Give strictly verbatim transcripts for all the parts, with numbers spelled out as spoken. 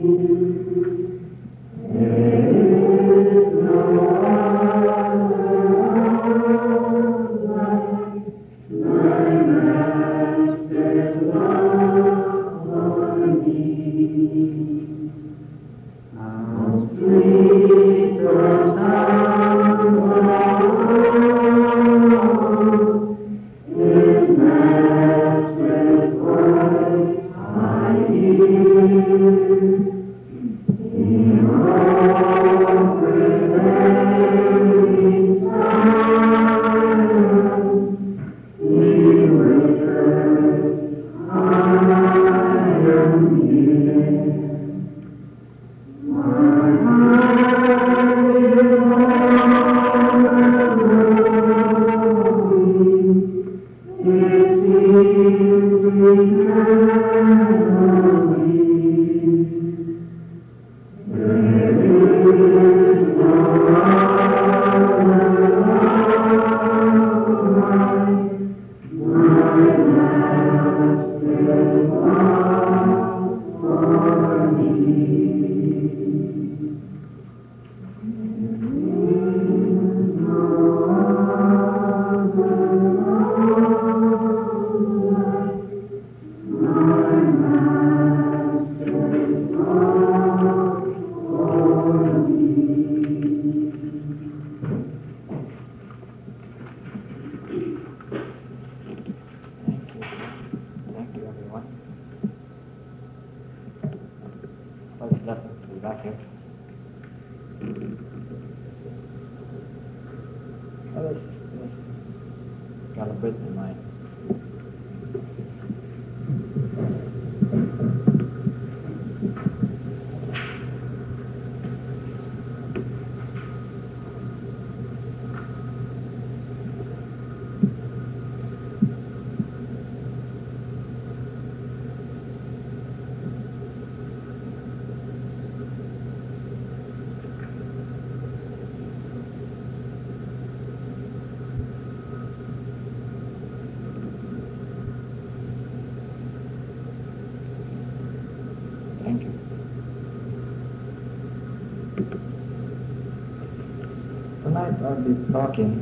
I'll be talking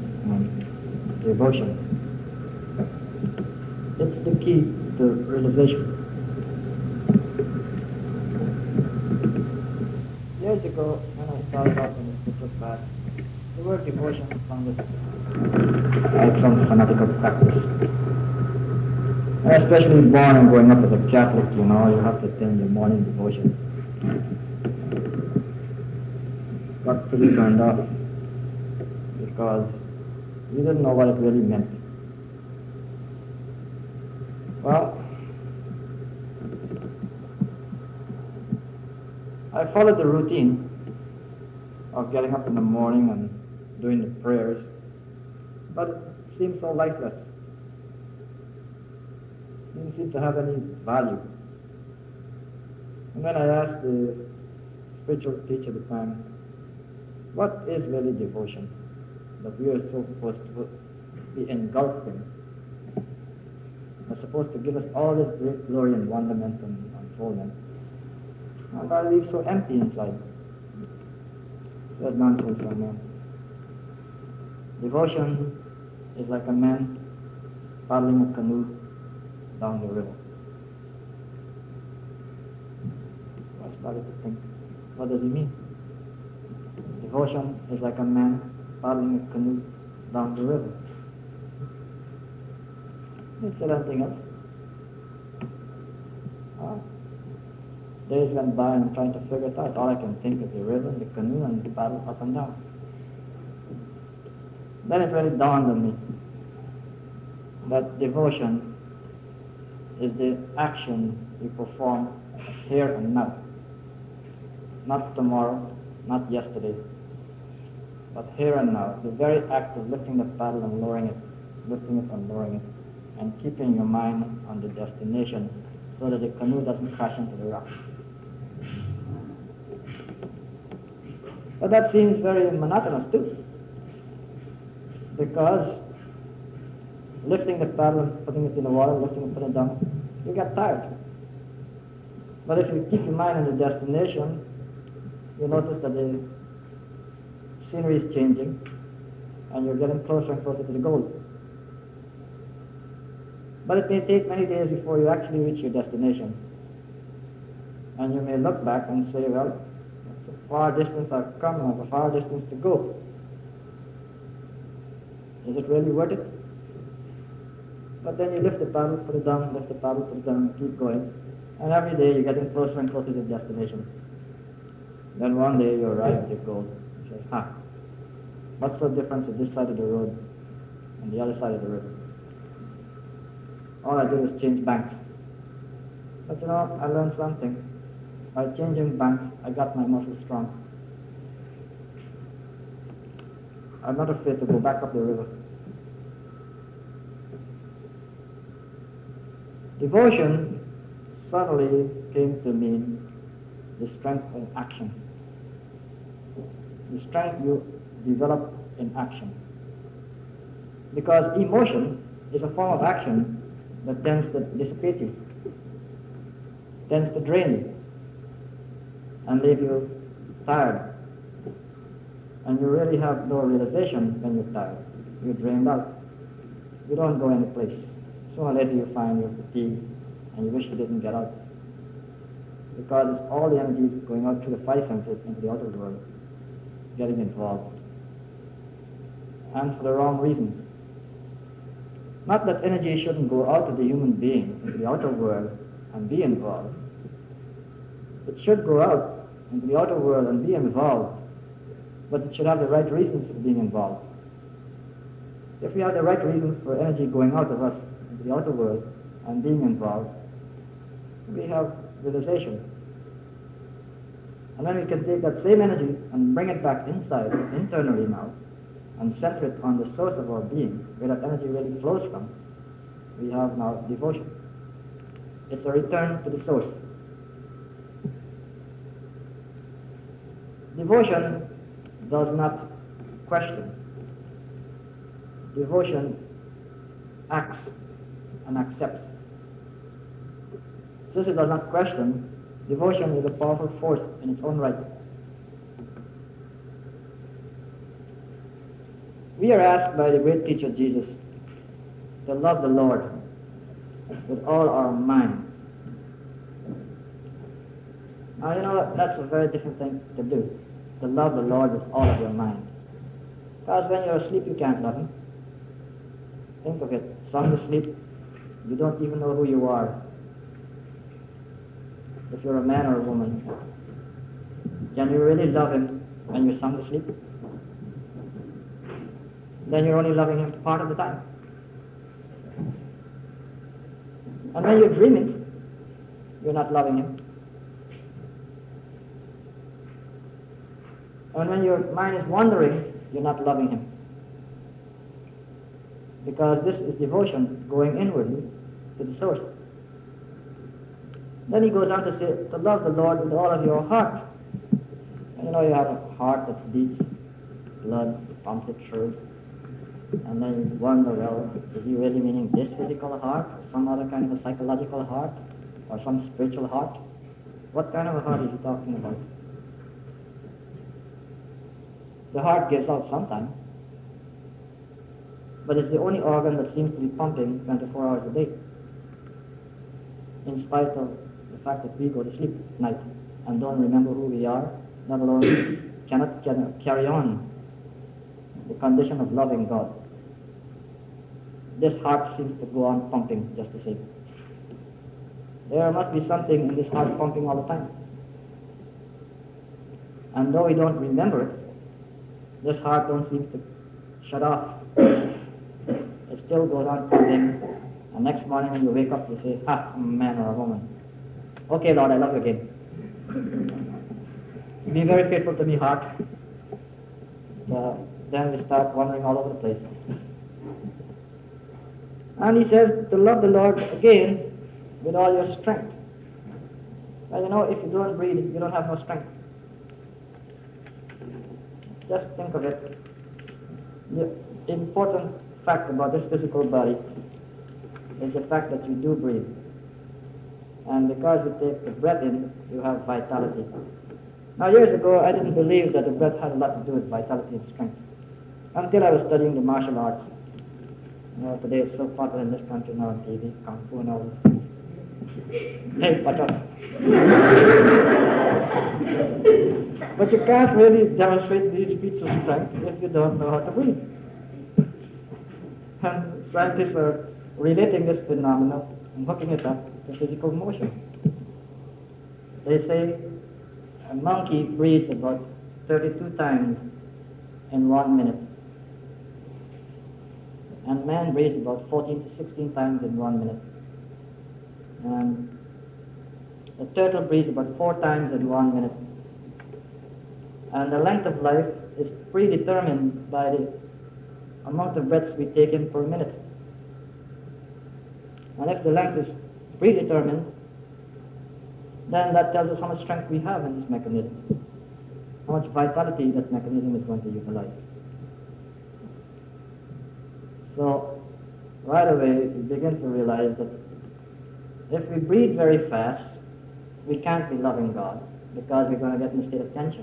on devotion. It's the key to realization. Years ago, when I started out in the spiritual path, the word devotion sounded like some fanatical practice. And especially born and growing up as a Catholic, you know, you have to attend your morning devotion. Got pretty turned off, because we didn't know what it really meant. Well, I followed the routine of getting up in the morning and doing the prayers, but it seemed so lifeless. It didn't seem to have any value. And then I asked the spiritual teacher at the time, what is really devotion that we are so supposed to be engulfing? It's supposed to give us all this great glory and wonderment and unfoldment. And I leave so empty inside. Said nonsense, my man. Devotion is like a man paddling a canoe down the river. I started to think, what does he mean? Devotion is like a man paddling a canoe down the river. He said anything else. Oh. Days went by and I'm trying to figure it out. All I can think is the river, the canoe, and the paddle up and down. Then it really dawned on me that devotion is the action we perform here and now. Not tomorrow, not yesterday, but here and now. The very act of lifting the paddle and lowering it, lifting it and lowering it, and keeping your mind on the destination so that the canoe doesn't crash into the rocks. But that seems very monotonous too, because lifting the paddle and putting it in the water, lifting it, putting it down, you get tired. But if you keep your mind on the destination, you notice that the scenery is changing and you're getting closer and closer to the goal. But it may take many days before you actually reach your destination. And you may look back and say, well, it's a far distance I've come and I have a far distance to go. Is it really worth it? But then you lift the paddle, put it down, lift the paddle, put it down, and keep going. And every day you're getting closer and closer to the destination. Then one day you arrive at your goal. You say, ha, what's the difference of this side of the road and the other side of the river? All I did was change banks. But you know, I learned something. By changing banks, I got my muscles strong. I'm not afraid to go back up the river. Devotion suddenly came to mean the strength in action. The strength you develop in action. Because emotion is a form of action that tends to dissipate you, tends to drain you, and leave you tired. And you really have no realization when you're tired. You're drained out. You don't go any place. Sooner or later you find you're fatigued and you wish you didn't get out. Because it's all the energies going out through the five senses into the outer world, getting involved. And for the wrong reasons. Not that energy shouldn't go out of the human being into the outer world and be involved. It should go out into the outer world and be involved, but it should have the right reasons for being involved. If we have the right reasons for energy going out of us into the outer world and being involved, we have realization. And then we can take that same energy and bring it back inside, internally now, and center it on the source of our being, where that energy really flows from. We have now devotion. It's a return to the source. Devotion does not question. Devotion acts and accepts. Since it does not question, devotion is a powerful force in its own right. We are asked by the great teacher Jesus to love the Lord with all our mind. Now you know that's a very different thing to do, to love the Lord with all of your mind. Because when you're asleep you can't love Him. Think of it, sound asleep, you don't even know who you are. If you're a man or a woman, can you really love Him when you're sound asleep? Then you're only loving Him part of the time. And when you're dreaming, you're not loving Him. And when your mind is wandering, you're not loving Him. Because this is devotion going inwardly to the source. Then he goes on to say, to love the Lord with all of your heart. And you know, you have a heart that beats, blood pumps it through. And then you wonder, well, is he really meaning this physical heart, or some other kind of a psychological heart, or some spiritual heart? What kind of a heart is he talking about? The heart gives out sometimes, but it's the only organ that seems to be pumping twenty-four hours a day, in spite of the fact that we go to sleep at night and don't remember who we are, let alone cannot carry on the condition of loving God. This heart seems to go on pumping just the same. There must be something in this heart pumping all the time. And though we don't remember it, this heart don't seem to shut off. It still goes on pumping. And next morning when you wake up, you say, ha, I'm a man or a woman. Okay, Lord, I love you again. Be very faithful to me, heart. Uh, then we start wandering all over the place. And he says to love the Lord again with all your strength. Well, you know, if you don't breathe, you don't have no strength. Just think of it. The important fact about this physical body is the fact that you do breathe. And because you take the breath in, you have vitality. Now, years ago, I didn't believe that the breath had a lot to do with vitality and strength, until I was studying the martial arts. You know, today it's so popular in this country now on T V, Kung Fu and all those things. Hey, watch out. But you can't really demonstrate these feats of strength if you don't know how to breathe. And scientists are relating this phenomenon and hooking it up to physical motion. They say a monkey breathes about thirty-two times in one minute. And man breathes about fourteen to sixteen times in one minute. And the turtle breathes about four times in one minute. And the length of life is predetermined by the amount of breaths we take in per minute. And if the length is predetermined, then that tells us how much strength we have in this mechanism, how much vitality that mechanism is going to utilize. So, right away, we begin to realize that if we breathe very fast, we can't be loving God, because we're going to get in a state of tension.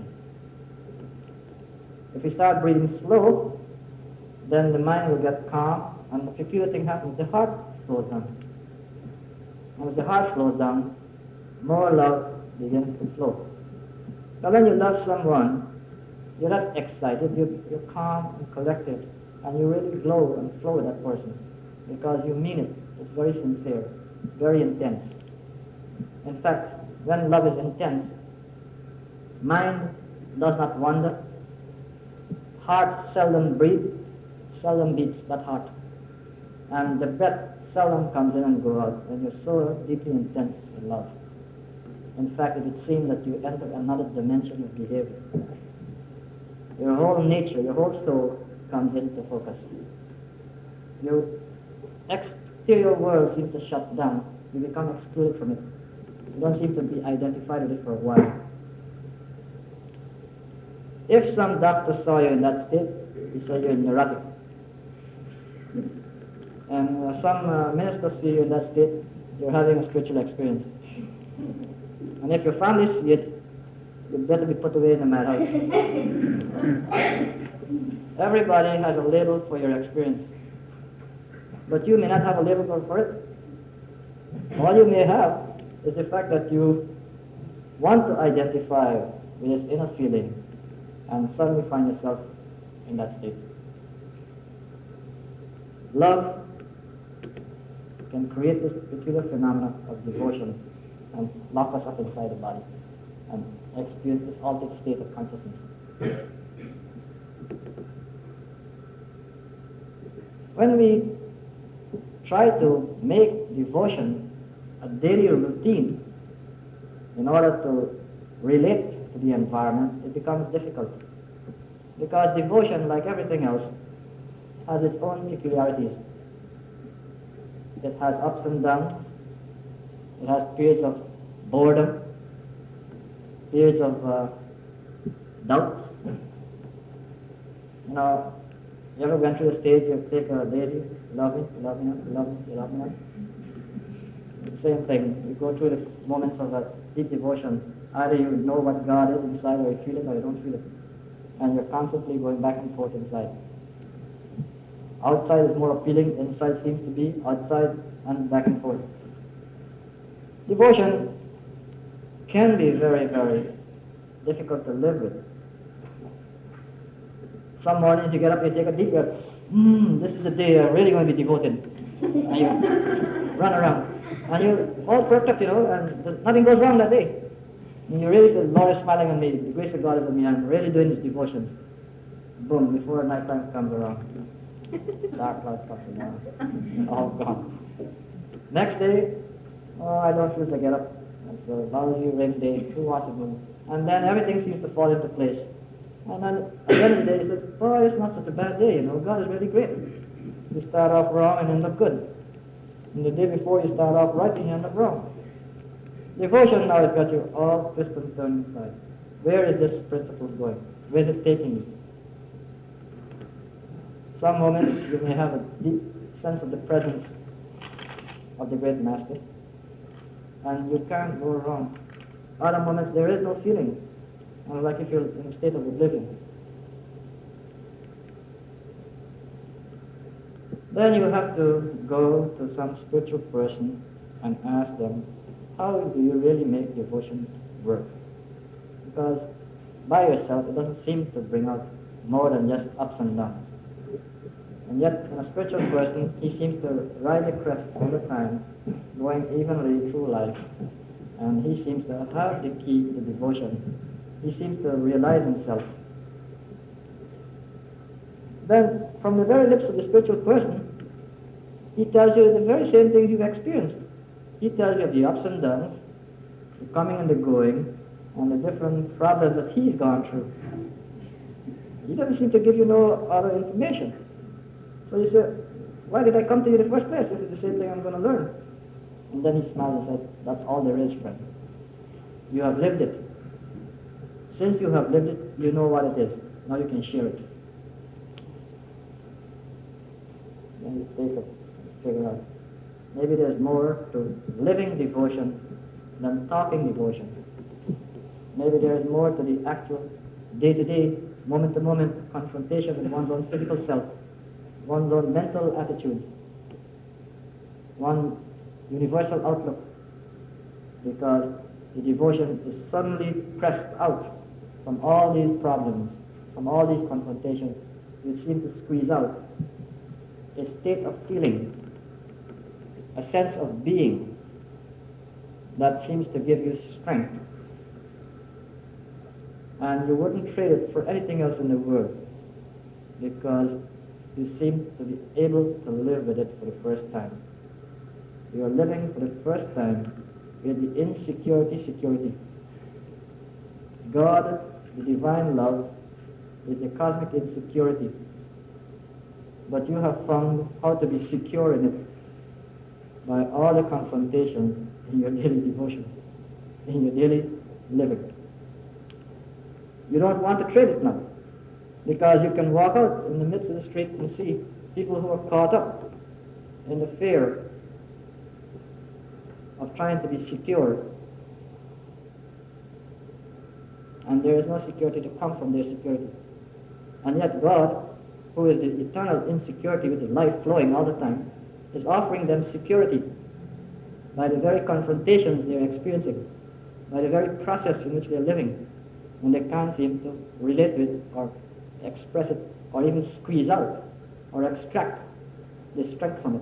If we start breathing slow, then the mind will get calm, and the peculiar thing happens, the heart slows down. And as the heart slows down, more love begins to flow. Now when you love someone, you're not excited, you're, you're calm and collected, and you really glow and flow with that person, because you mean it. It's very sincere, very intense. In fact, when love is intense, mind does not wander, heart seldom breathes, seldom beats that heart, and the breath seldom comes in and goes out when you're so deeply intense with love. In fact, it would seem that you enter another dimension of behavior. Your whole nature, your whole soul comes into focus. Your exterior world seems to shut down. You become excluded from it. You don't seem to be identified with it for a while. If some doctor saw you in that state, he said you're neurotic. And uh, some uh, ministers see you in that state, you're having a spiritual experience. And if your family see it, you better be put away in the madhouse. Everybody has a label for your experience. But you may not have a label for it. All you may have is the fact that you want to identify with this inner feeling and suddenly find yourself in that state. Love can create this peculiar phenomena of devotion and lock us up inside the body and experience this altered state of consciousness. When we try to make devotion a daily routine in order to relate to the environment, it becomes difficult. Because devotion, like everything else, has its own peculiarities. It has ups and downs. It has periods of boredom, periods of uh, doubts. You know, you ever went through the stage, you take a daisy, love me, love me, love me, love me. It's the same thing. You go through the moments of a deep devotion. Either you know what God is inside, or you feel it, or you don't feel it. And you're constantly going back and forth inside. Outside is more appealing, inside seems to be outside and back and forth. Devotion can be very, very difficult to live with. Some mornings you get up, you take a deep breath. Hmm, this is the day I'm really going to be devoted. And you run around. And you're all perked up, you know, and nothing goes wrong that day. And you really say, the Lord is smiling on me, the grace of God is on me, I'm really doing this devotion. Boom, before night time comes around. Dark cloud comes around. All gone. Next day, oh, I don't feel to get up. It's a lousy rainy day, who wants to move? And then everything seems to fall into place. And then at the end of the day, you say, oh, it's not such a bad day, you know, God is really great. You start off wrong and end up good. And the day before you start off right and you end up wrong. Devotion now has got you all twist and turn inside. Where is this principle going? Where is it taking you? Some moments you may have a deep sense of the presence of the great Master. and you can't go wrong. Other moments there is no feeling, and like if you're in a state of oblivion. Then you have to go to some spiritual person and ask them, how do you really make devotion work? Because by yourself it doesn't seem to bring out more than just ups and downs. And yet in a spiritual person he seems to ride the crest all the time, going evenly through life, and he seems to have the key to devotion. He seems to realize himself. Then from the very lips of the spiritual person, he tells you the very same things you've experienced. He tells you of the ups and downs, the coming and the going, and the different problems that he's gone through. He doesn't seem to give you no other information. So you say, why did I come to you in the first place if it's the same thing I'm going to learn? And then he smiles and says, that's all there is, friend. You have lived it. Since you have lived it, you know what it is. Now you can share it. Then you take it and figure out. Maybe there's more to living devotion than talking devotion. Maybe there is more to the actual day-to-day, moment-to-moment confrontation with one's own physical self, one's own mental attitudes, one universal outlook, because the devotion is suddenly pressed out from all these problems, from all these confrontations. You seem to squeeze out a state of feeling, a sense of being that seems to give you strength. And you wouldn't trade it for anything else in the world, because you seem to be able to live with it for the first time. You are living for the first time with the insecurity security. God, the divine love, is the cosmic insecurity. But you have found how to be secure in it by all the confrontations in your daily devotion, in your daily living. You don't want to trade it now, because you can walk out in the midst of the street and see people who are caught up in the fear of trying to be secure, and there is no security to come from their security. And yet God, who is the eternal insecurity with the life flowing all the time, is offering them security by the very confrontations they are experiencing, by the very process in which they are living, when they can't seem to relate with or express it or even squeeze out or extract the strength from it.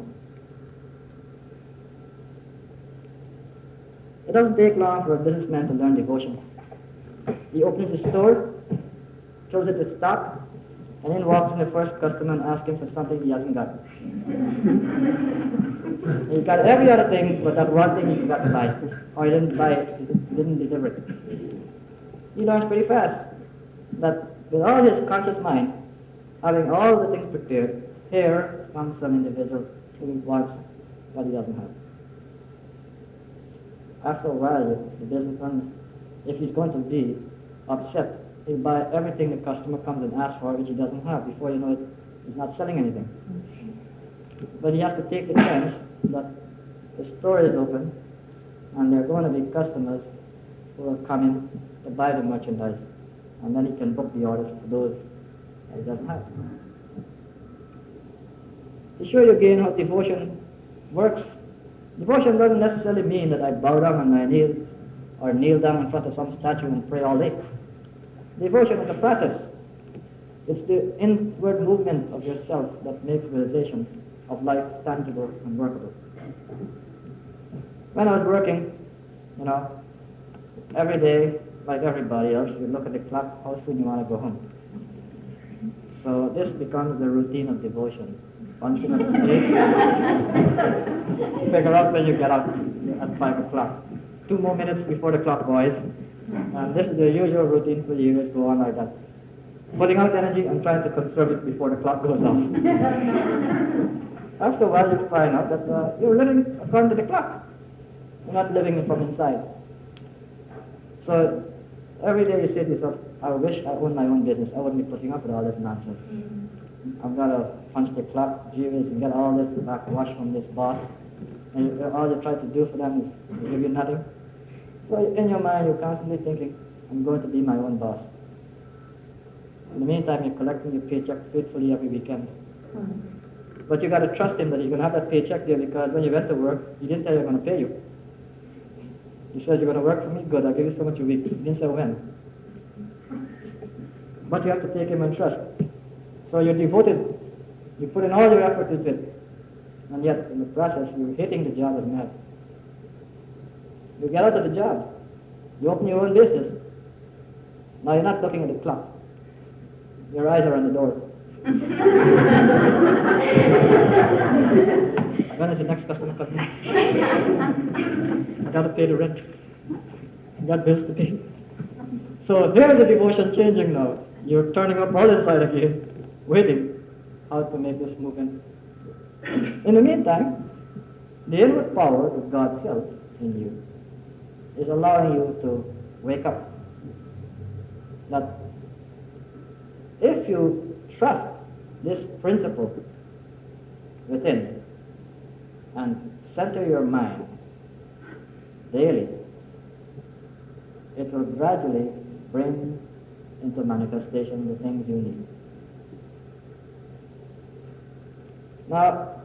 It doesn't take long for a businessman to learn devotion. He opens his store, fills it with stock, and then walks in the first customer and asks him for something he hasn't got. He got every other thing but that one thing he forgot to buy, or he didn't buy it, he didn't deliver it. He learns pretty fast that with all his conscious mind, having all the things prepared, here comes some individual who wants what he doesn't have. After a while, the businessman, if he's going to be upset, he'll buy everything the customer comes and asks for, which he doesn't have. Before you know it, he's not selling anything. But he has to take the chance that the store is open, and there are going to be customers who are coming to buy the merchandise, and then he can book the orders for those that he doesn't have. To show you again how devotion works, devotion doesn't necessarily mean that I bow down on my knees or kneel down in front of some statue and pray all day. Devotion is a process. It's the inward movement of yourself that makes realization of life tangible and workable. When I was working, you know, every day, like everybody else, you look at the clock, how soon you want to go home. So this becomes the routine of devotion. Once in a day, figure out when you get out at five o'clock. Two more minutes before the clock, boys. And this is the usual routine for you. Go on like that. Putting out energy and trying to conserve it before the clock goes off. After a while, you find out that uh, you're living according to the clock. You're not living from inside. So every day you say to yourself, I wish I owned my own business. I wouldn't be putting up with all this nonsense. I've got to punch the clock, gee whiz, and get all this back wash from this boss. and you, all you try to do for them is give you nothing. So in your mind, you're constantly thinking, I'm going to be my own boss. In the meantime, you're collecting your paycheck faithfully every weekend. Mm-hmm. But you got to trust him that he's going to have that paycheck there, because when you went to work, he didn't tell you he's going to pay you. He says, you're going to work for me? Good, I'll give you so much a week. He didn't say when. But you have to take him and trust. So you're devoted. You put in all your effort into it. And yet, in the process, you're hating the job as mad. You get out of the job. You open your own business. Now you're not looking at the clock. Your eyes are on the door. When is the next customer coming? I gotta pay the rent. I got bills to pay. So here is the devotion changing now. You're turning up all inside again, waiting how to make this movement. In the meantime, the inward power of God's self in you is allowing you to wake up. That if you trust this principle within and center your mind daily, it will gradually bring into manifestation the things you need. Now,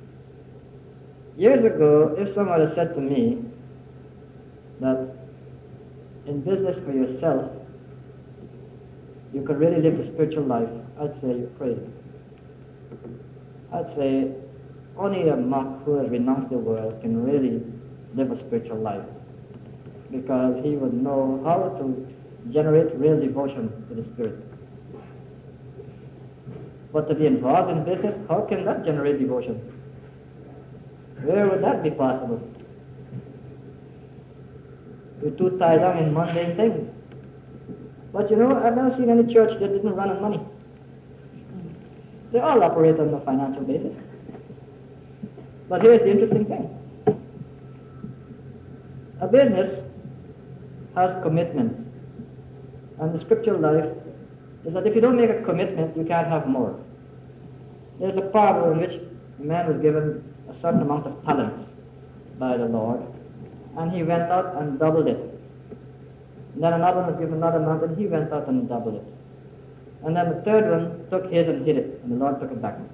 years ago, if someone had said to me that in business for yourself, you could really live the spiritual life, I'd say you're crazy. I'd say only a monk who has renounced the world can really live a spiritual life, because he would know how to generate real devotion to the Spirit. But to be involved in business, how can that generate devotion? Where would that be possible? You're too tied up in mundane things. But you know, I've never seen any church that didn't run on money. They all operate on a financial basis. But here's the interesting thing. A business has commitments. And the scriptural life is that if you don't make a commitment, you can't have more. There's a parable in which a man was given a certain amount of talents by the Lord, and he went out and doubled it. And then another one was given another amount, and he went out and doubled it. And then the third one took his and hid it, and the Lord took it back.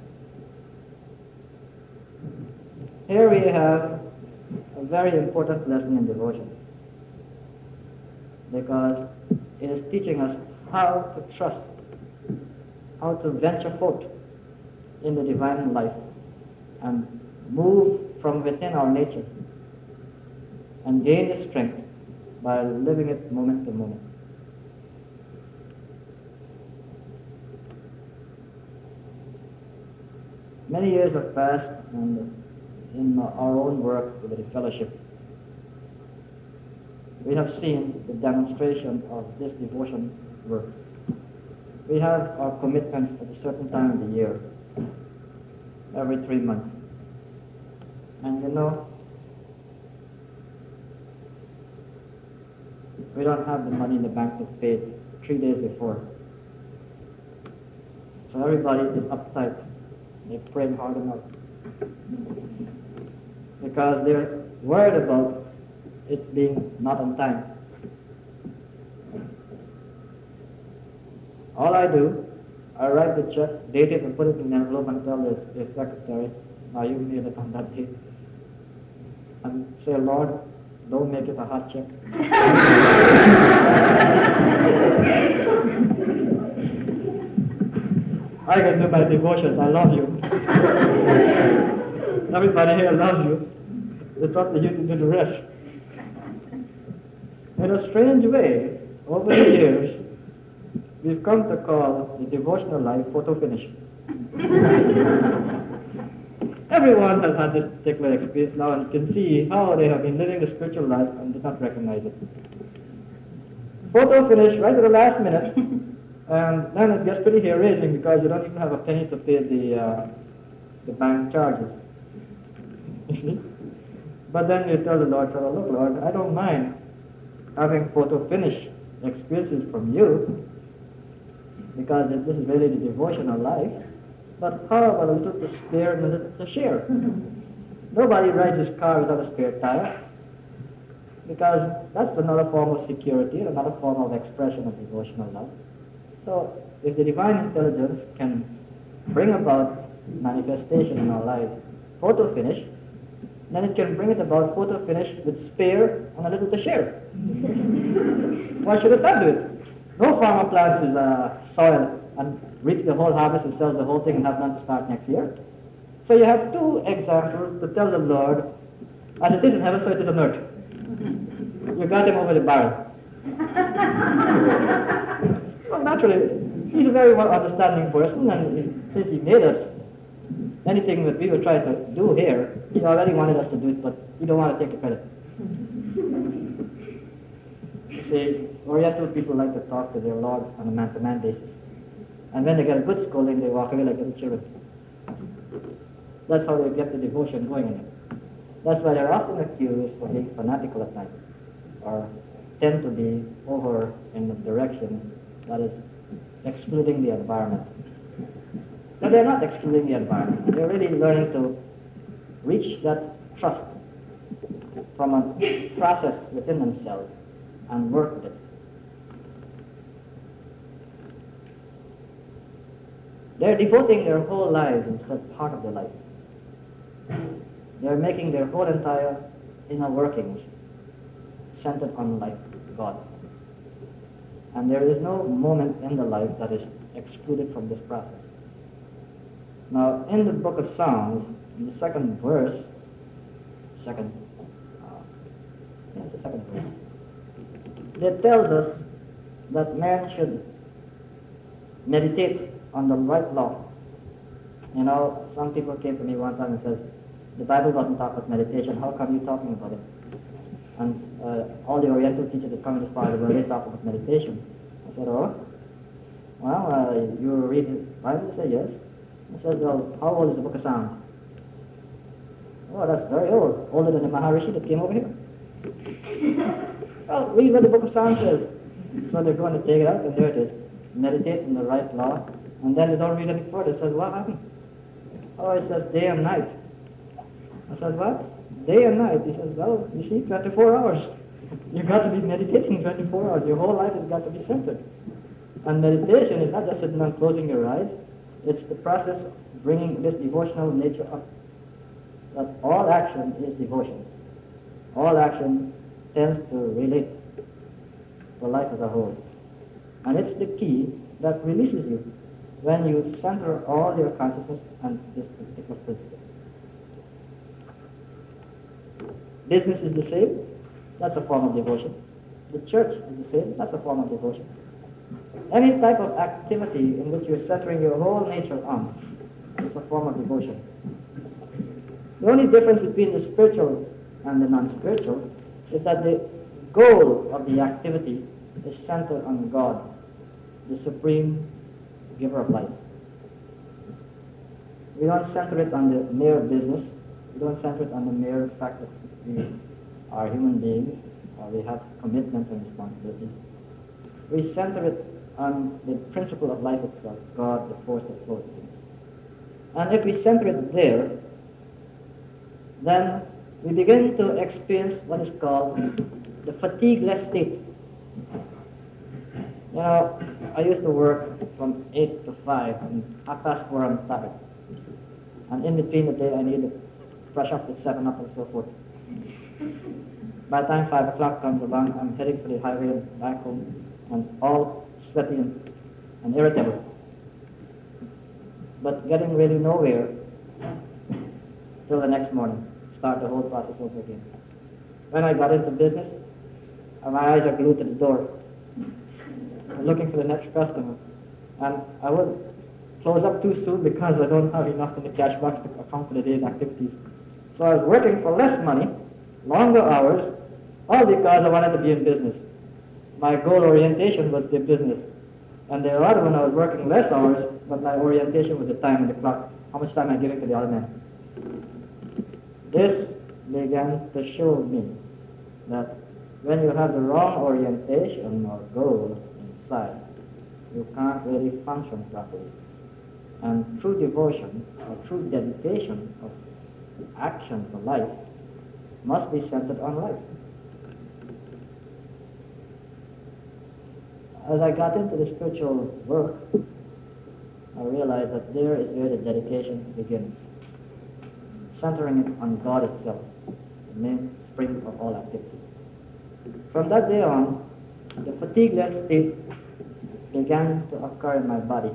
Here we have a very important lesson in devotion, because it is teaching us how to trust, how to venture forth in the divine life and move from within our nature and gain the strength by living it moment to moment. Many years have passed, and in our own work with the fellowship, we have seen the demonstration of this devotion work. We have our commitments at a certain time of the year, every three months. And you know, we don't have the money in the bank to pay it three days before. So everybody is uptight. They're praying hard enough, because they're worried about it being not on time. All I do, I write the check, date it, and put it in an envelope and tell the, the secretary, now you mail it on that date. And say, Lord, don't make it a hot check. I can do my devotions. I love you. Everybody here loves you. It's up to you to do the rest. In a strange way, over the years, we've come to call the devotional life photo finish. Everyone has had this particular experience now, and you can see how they have been living the spiritual life and did not recognize it. Photo finish right at the last minute, and then it gets pretty hair-raising because you don't even have a penny to pay the uh, the bank charges. But then you tell the Lord, so, look, Lord, I don't mind having photo finish experiences from you, because this is really the devotional life. But how about a little to spare and a little to share? Nobody rides his car without a spare tire, because that's another form of security, another form of expression of devotional love. So if the divine intelligence can bring about manifestation in our lives, photo finish, then it can bring it about photo finish with spare and a little to share. Why should it not do it? No farmer plants his uh, soil and reaps the whole harvest and sells the whole thing and have none to start next year. So you have two examples to tell the Lord, as it is in heaven, so it is on earth. You got him over the barrel. Well, naturally, he's a very well understanding person, and since he made us, anything that we would try to do here, he already wanted us to do it, but he don't want to take the credit. You see, Oriental people like to talk to their Lord on a man-to-man basis. And when they get a good scolding, they walk away like little children. That's how they get the devotion going in them. That's why they're often accused for being fanatical at night, or tend to be over in the direction that is excluding the environment. But they're not excluding the environment. They're really learning to reach that trust from a process within themselves and work with it. They're devoting their whole lives instead of part of their life. They're making their whole entire inner workings centered on life, God. And there is no moment in the life that is excluded from this process. Now, in the book of Psalms, in the second verse, second, uh, yeah, the second verse, it tells us that man should meditate on the right law. You know, some people came to me one time and says, the Bible doesn't talk about meditation, how come you talking about it? And uh, all the Oriental teachers that come in this part of the world, they talk about meditation. I said, oh, well, uh, you read the Bible? They said, yes. I said, well, how old is the book of Psalms? Oh, that's very old, older than the Maharishi that came over here. Well, read what the book of Psalms says. So they're going to take it out, and there it is. Meditate on the right law, and then they don't read any further. It says, what happened? Oh, it says day and night. I said, what? Day and night. He says, well, you see, twenty-four hours. You've got to be meditating twenty-four hours. Your whole life has got to be centered. And meditation is not just sitting and closing your eyes. It's the process of bringing this devotional nature up. That all action is devotion. All action tends to relate to life as a whole. And it's the key that releases you when you center all your consciousness on this particular principle. Business is the same. That's a form of devotion. The church is the same. That's a form of devotion. Any type of activity in which you're centering your whole nature on is a form of devotion. The only difference between the spiritual and the non-spiritual is that the goal of the activity is centered on God, the supreme giver of life. We don't center it on the mere business. We don't center it on the mere fact that we are human beings, or we have commitments and responsibilities. We center it on the principle of life itself, God, the force that flows things. And if we center it there, then we begin to experience what is called the fatigueless state. You know, I used to work from eight to five, and half past four I'm tired. And in between the day I need to brush up the seven up and so forth. By the time five o'clock comes along, I'm heading for the highway back home, and all sweaty and, and irritable. But getting really nowhere till the next morning. Start the whole process over again. When I got into business, my eyes are glued to the door. I'm looking for the next customer. And I would close up too soon because I don't have enough in the cash box to account for the day's activities. So I was working for less money, longer hours, all because I wanted to be in business. My goal orientation was the business. And the other one, I was working less hours, but my orientation was the time and the clock. How much time I'm giving to the other man. This began to show me that when you have the wrong orientation or goal inside, you can't really function properly. And true devotion or true dedication of action for life must be centered on life. As I got into the spiritual work, I realized that there is where the dedication begins, centering it on God itself, the main spring of all activity. From that day on, the fatigueless state began to occur in my body,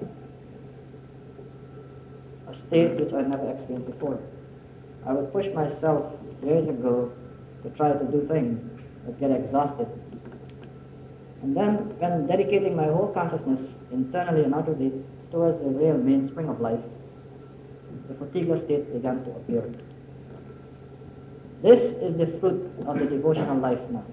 a state which I never experienced before. I would push myself years ago to try to do things, but get exhausted. And then, when dedicating my whole consciousness, internally and outwardly, towards the real mainspring of life, the fatigueless state began to appear. This is the fruit of the devotional life now.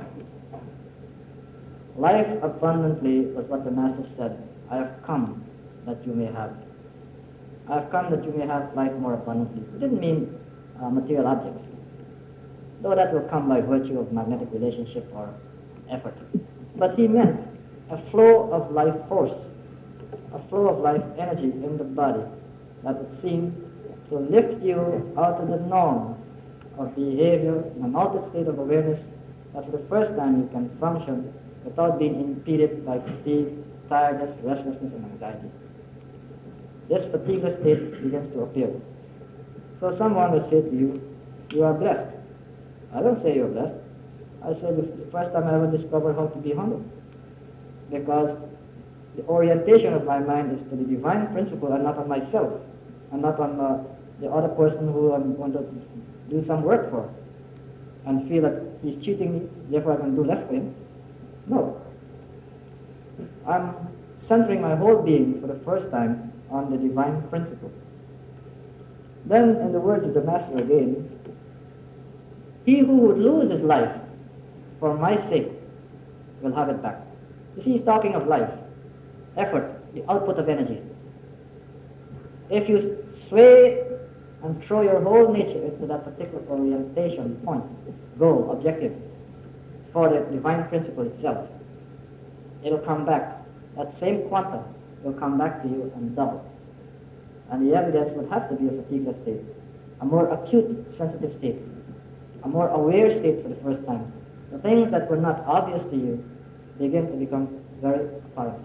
Life abundantly was what the Master said, I have come that you may have. I have come that you may have life more abundantly. It didn't mean uh, material objects, though that will come by virtue of magnetic relationship or effort. But he meant a flow of life force, a flow of life energy in the body that would seem to lift you out of the norm of behavior in an altered state of awareness that for the first time you can function without being impeded by fatigue, tiredness, restlessness, and anxiety. This fatigueless state begins to appear. So someone will say to you, you are blessed. I don't say you're blessed. I say the first time I ever discovered how to be humble. Because the orientation of my mind is to the divine principle and not on myself, and not on uh, the other person who I'm going to do some work for, and feel that he's cheating me, therefore I can do less for him. No. I'm centering my whole being for the first time on the divine principle. Then, in the words of the Master again, he who would lose his life for my sake will have it back. You see, he's talking of life, effort, the output of energy. If you sway and throw your whole nature into that particular orientation, point, goal, objective, for the divine principle itself, it'll come back. That same quantum will come back to you and double. And the evidence would have to be a fatigueless state, a more acute sensitive state, a more aware state for the first time. The things that were not obvious to you begin to become very apparent.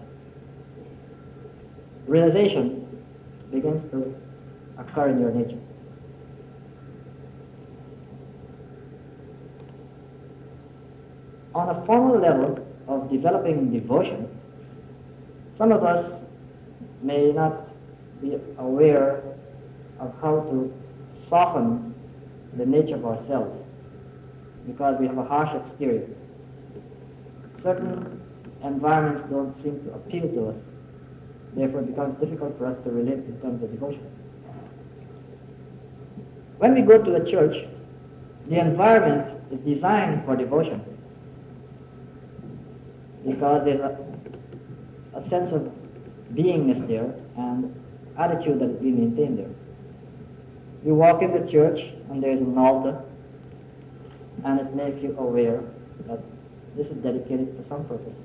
Realization begins to occur in your nature. On a formal level of developing devotion, some of us may not be aware of how to soften the nature of ourselves because we have a harsh exterior. Certain environments don't seem to appeal to us, therefore it becomes difficult for us to relate in terms of devotion. When we go to a church, the environment is designed for devotion because there's a, a sense of beingness there and attitude that is being maintained there. You walk in the church and there's an altar and it makes you aware that this is dedicated for some purpose.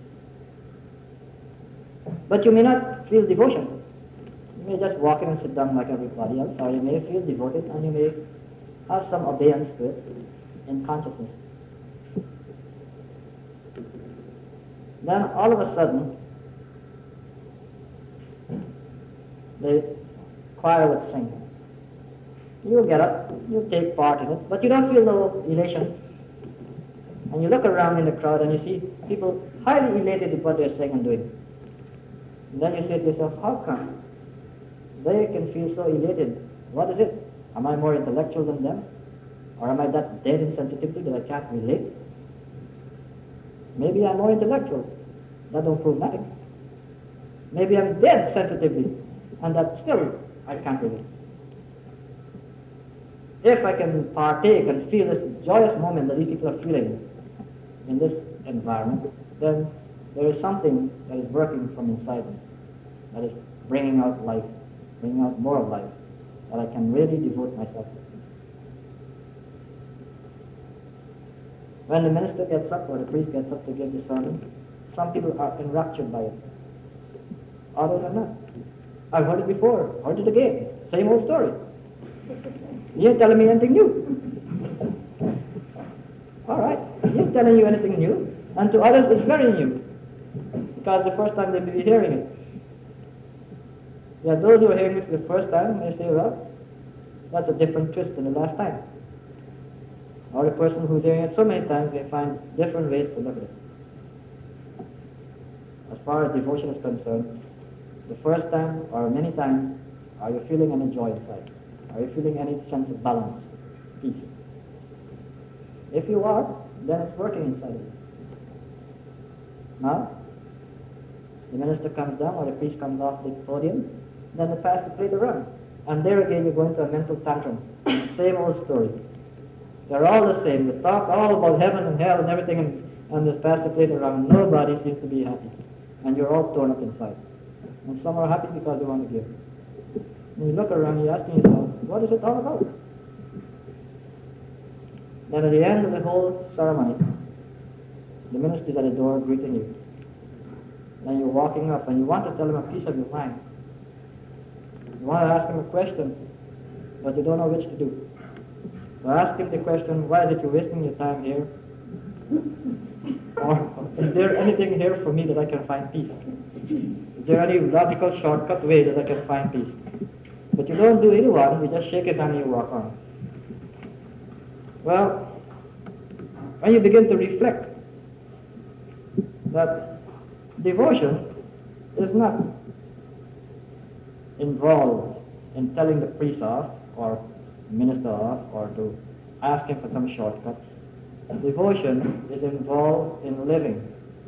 But you may not feel devotion. You may just walk in and sit down like everybody else, or you may feel devoted and you may have some obedience to it in consciousness. Then all of a sudden, the choir would sing. You get up, you take part in it, but you don't feel no elation. And you look around in the crowd and you see people highly elated with what they're saying and doing. And then you say to yourself, how come they can feel so elated? What is it? Am I more intellectual than them? Or am I that dead in sensitivity that I can't relate? Maybe I'm more intellectual. That don't prove nothing. Maybe I'm dead sensitively, and that still I can't relate. If I can partake and feel this joyous moment that these people are feeling in this environment, then there is something that is working from inside me, that is bringing out life, bringing out more of life, that I can really devote myself to. When the minister gets up or the priest gets up to give the sermon, some people are enraptured by it. Others are not. I've heard it before, heard it again, same old story. You ain't telling me anything new. All right, he ain't telling you anything new. And to others, it's very new. Because the first time they may be hearing it. Yeah, those who are hearing it for the first time may say, well, that's a different twist than the last time. Or a person who's hearing it so many times may find different ways to look at it. As far as devotion is concerned, the first time or many times, are you feeling any joy inside? Are you feeling any sense of balance, peace? If you are, then it's working inside of you. Now, the minister comes down or the priest comes off the podium, then the pastor plays the drum. And there again you go into a mental tantrum. Same old story. They're all the same. They talk all about heaven and hell and everything, and, and this pastor plays the drum. Nobody seems to be happy. And you're all torn up inside. And some are happy because they want to give. And you look around and you're asking yourself, what is it all about? Then at the end of the whole ceremony, the minister is at the door greeting you. Then you're walking up and you want to tell him a piece of your mind. You want to ask him a question, but you don't know which to do. So ask him the question, why is it you're wasting your time here? Or is there anything here for me that I can find peace? Is there any logical shortcut way that I can find peace? But you don't do either one, you just shake his hand and you walk on. Well, when you begin to reflect that devotion is not involved in telling the priest off or minister off or to ask him for some shortcut. Devotion is involved in living.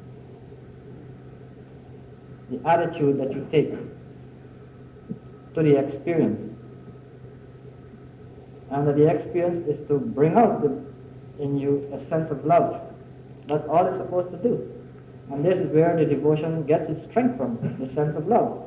The attitude that you take to the experience. And that the experience is to bring out the, in you a sense of love. That's all it's supposed to do. And this is where the devotion gets its strength from, the sense of love.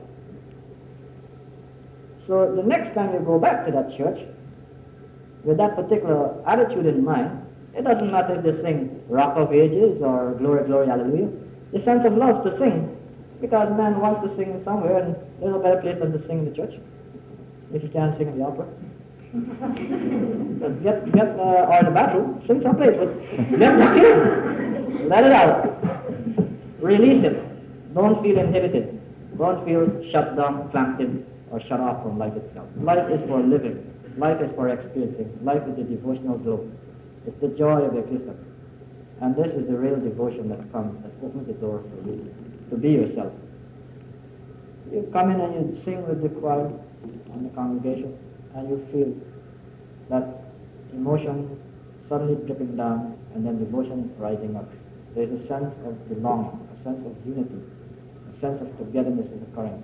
So the next time you go back to that church, with that particular attitude in mind, it doesn't matter if they sing Rock of Ages or Glory, Glory, Hallelujah. The sense of love to sing, because man wants to sing somewhere, and there's no better place than to sing in the church, if you can't sing in the opera. But get, get, uh, or in the bathroom, sing someplace, but get the kid. Let it out. Release it. Don't feel inhibited. Don't feel shut down, clamped in, or shut off from life itself. Life is for living. Life is for experiencing. Life is a devotional glow. It's the joy of existence. And this is the real devotion that comes, that opens the door for you to be yourself. You come in and you sing with the choir and the congregation, and you feel that emotion suddenly dripping down and then devotion rising up. There's a sense of belonging, a sense of unity, a sense of togetherness is occurring.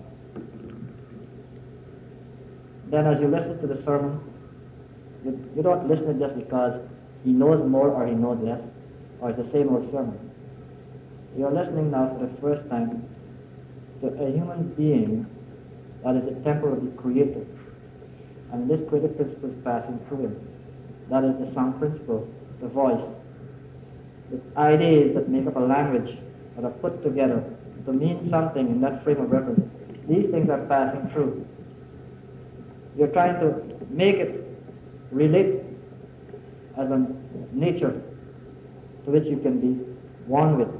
Then as you listen to the sermon, you, you don't listen to it just because he knows more or he knows less, or it's the same old sermon. You're listening now for the first time to a human being that is a temple of the Creator. And this creative principle is passing through him. That is the sound principle, the voice, the ideas that make up a language that are put together to mean something in that frame of reference. These things are passing through. You're trying to make it relate as a nature to which you can be one with.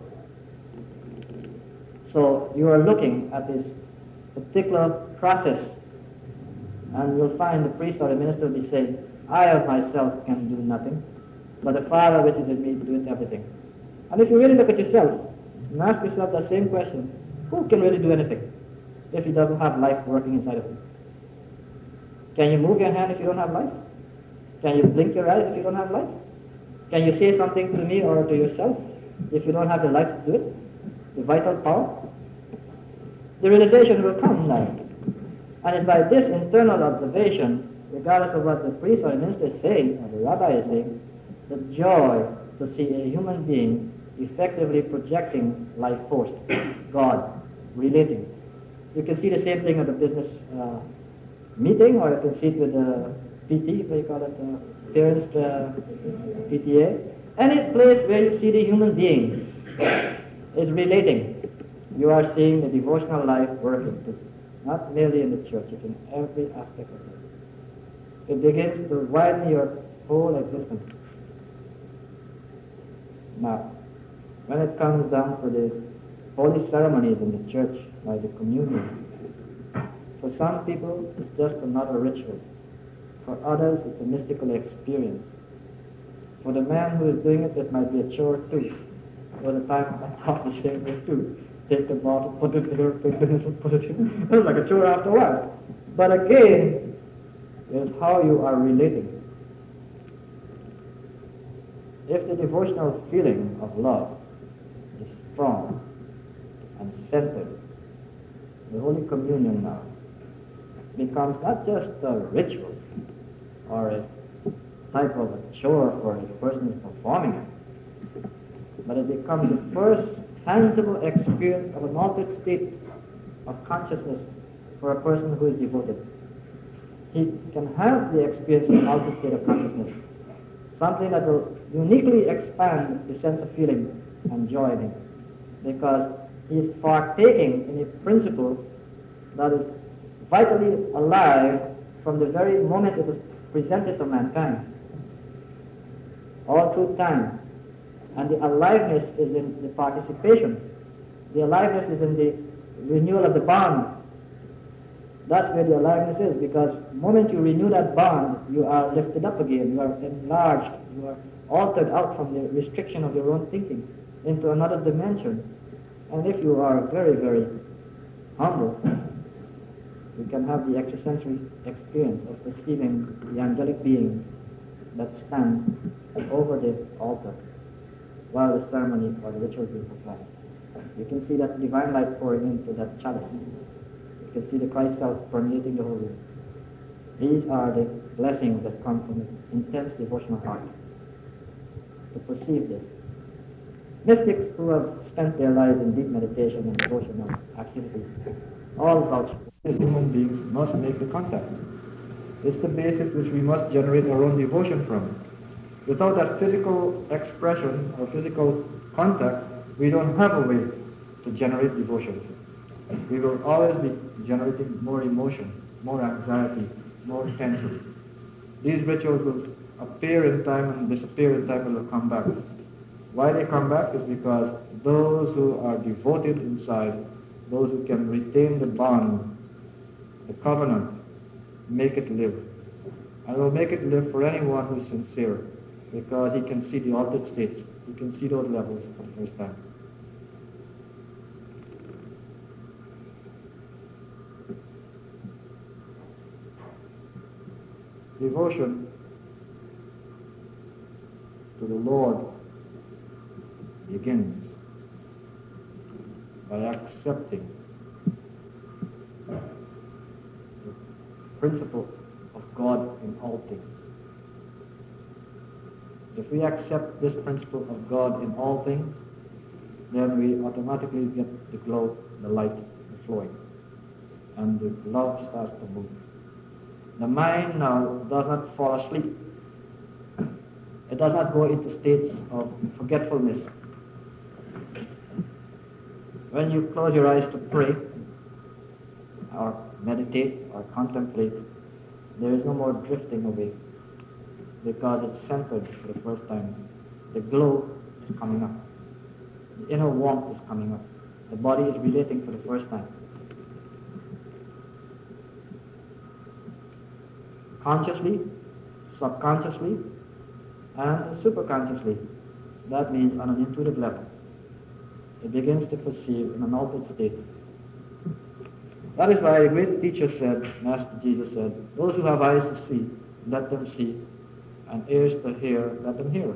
So you are looking at this particular process, and you'll find the priest or the minister will be saying, I of myself can do nothing, but the Father which is in me doeth everything. And if you really look at yourself and ask yourself that same question, who can really do anything if he doesn't have life working inside of him? Can you move your hand if you don't have life? Can you blink your eyes if you don't have life? Can you say something to me or to yourself if you don't have the life to do it? The vital power? The realization will come now. And it's by this internal observation, regardless of what the priest or the minister is saying, or the rabbi is saying, the joy to see a human being effectively projecting life force, God, relating. You can see the same thing at the business uh, meeting, or you can see it with the P T, what do you call it, uh, parents uh, P T A. Any place where you see the human being is relating, you are seeing the devotional life working too. Not merely in the church, it's in every aspect of life. It begins to widen your whole existence. Now, when it comes down to the holy ceremonies in the church, like the communion, for some people it's just another ritual. For others it's a mystical experience. For the man who is doing it, it might be a chore too. All the time I thought the same way too. Take the bottle, put it there, take the little, put it in. It's like a chore after a while. But again, it's how you are relating. If the devotional feeling of love is strong and centered, the Holy Communion now becomes not just a ritual or a type of a chore for the person who is performing it, but it becomes the first tangible experience of an altered state of consciousness for a person who is devoted. He can have the experience of an altered state of consciousness, something that will uniquely expand the sense of feeling and joy in him, because he is partaking in a principle that is vitally alive from the very moment it was presented to mankind, all through time. And the aliveness is in the participation. The aliveness is in the renewal of the bond. That's where the aliveness is, because the moment you renew that bond, you are lifted up again, you are enlarged, you are altered out from the restriction of your own thinking into another dimension. And if you are very, very humble, you can have the extrasensory experience of perceiving the angelic beings that stand over the altar while the ceremony or the ritual is being performed. You can see that divine light pouring into that chalice. You can see the Christ self permeating the whole room. These are the blessings that come from an intense devotional heart. To perceive this. Mystics who have spent their lives in deep meditation and devotional activity all vouch that human beings must make the contact. It's the basis which we must generate our own devotion from. Without that physical expression or physical contact, we don't have a way to generate devotion. We will always be generating more emotion, more anxiety, more tension. These rituals will appear in time and disappear in time and will come back. Why they come back is because those who are devoted inside, those who can retain the bond, the covenant, make it live. And will make it live for anyone who is sincere, because he can see the altered states. He can see those levels for the first time. Devotion to the Lord begins by accepting the principle of God in all things. If we accept this principle of God in all things, then we automatically get the glow, the light, the flowing, and the love starts to move. The mind now does not fall asleep. It does not go into states of forgetfulness. When you close your eyes to pray, or meditate, or contemplate, there is no more drifting away, because it's centered for the first time. The glow is coming up. The inner warmth is coming up. The body is relating for the first time. Consciously, subconsciously, and superconsciously. That means on an intuitive level. It begins to perceive in an altered state. That is why a great teacher said, Master Jesus said, those who have eyes to see, let them see, and ears to hear, let them hear.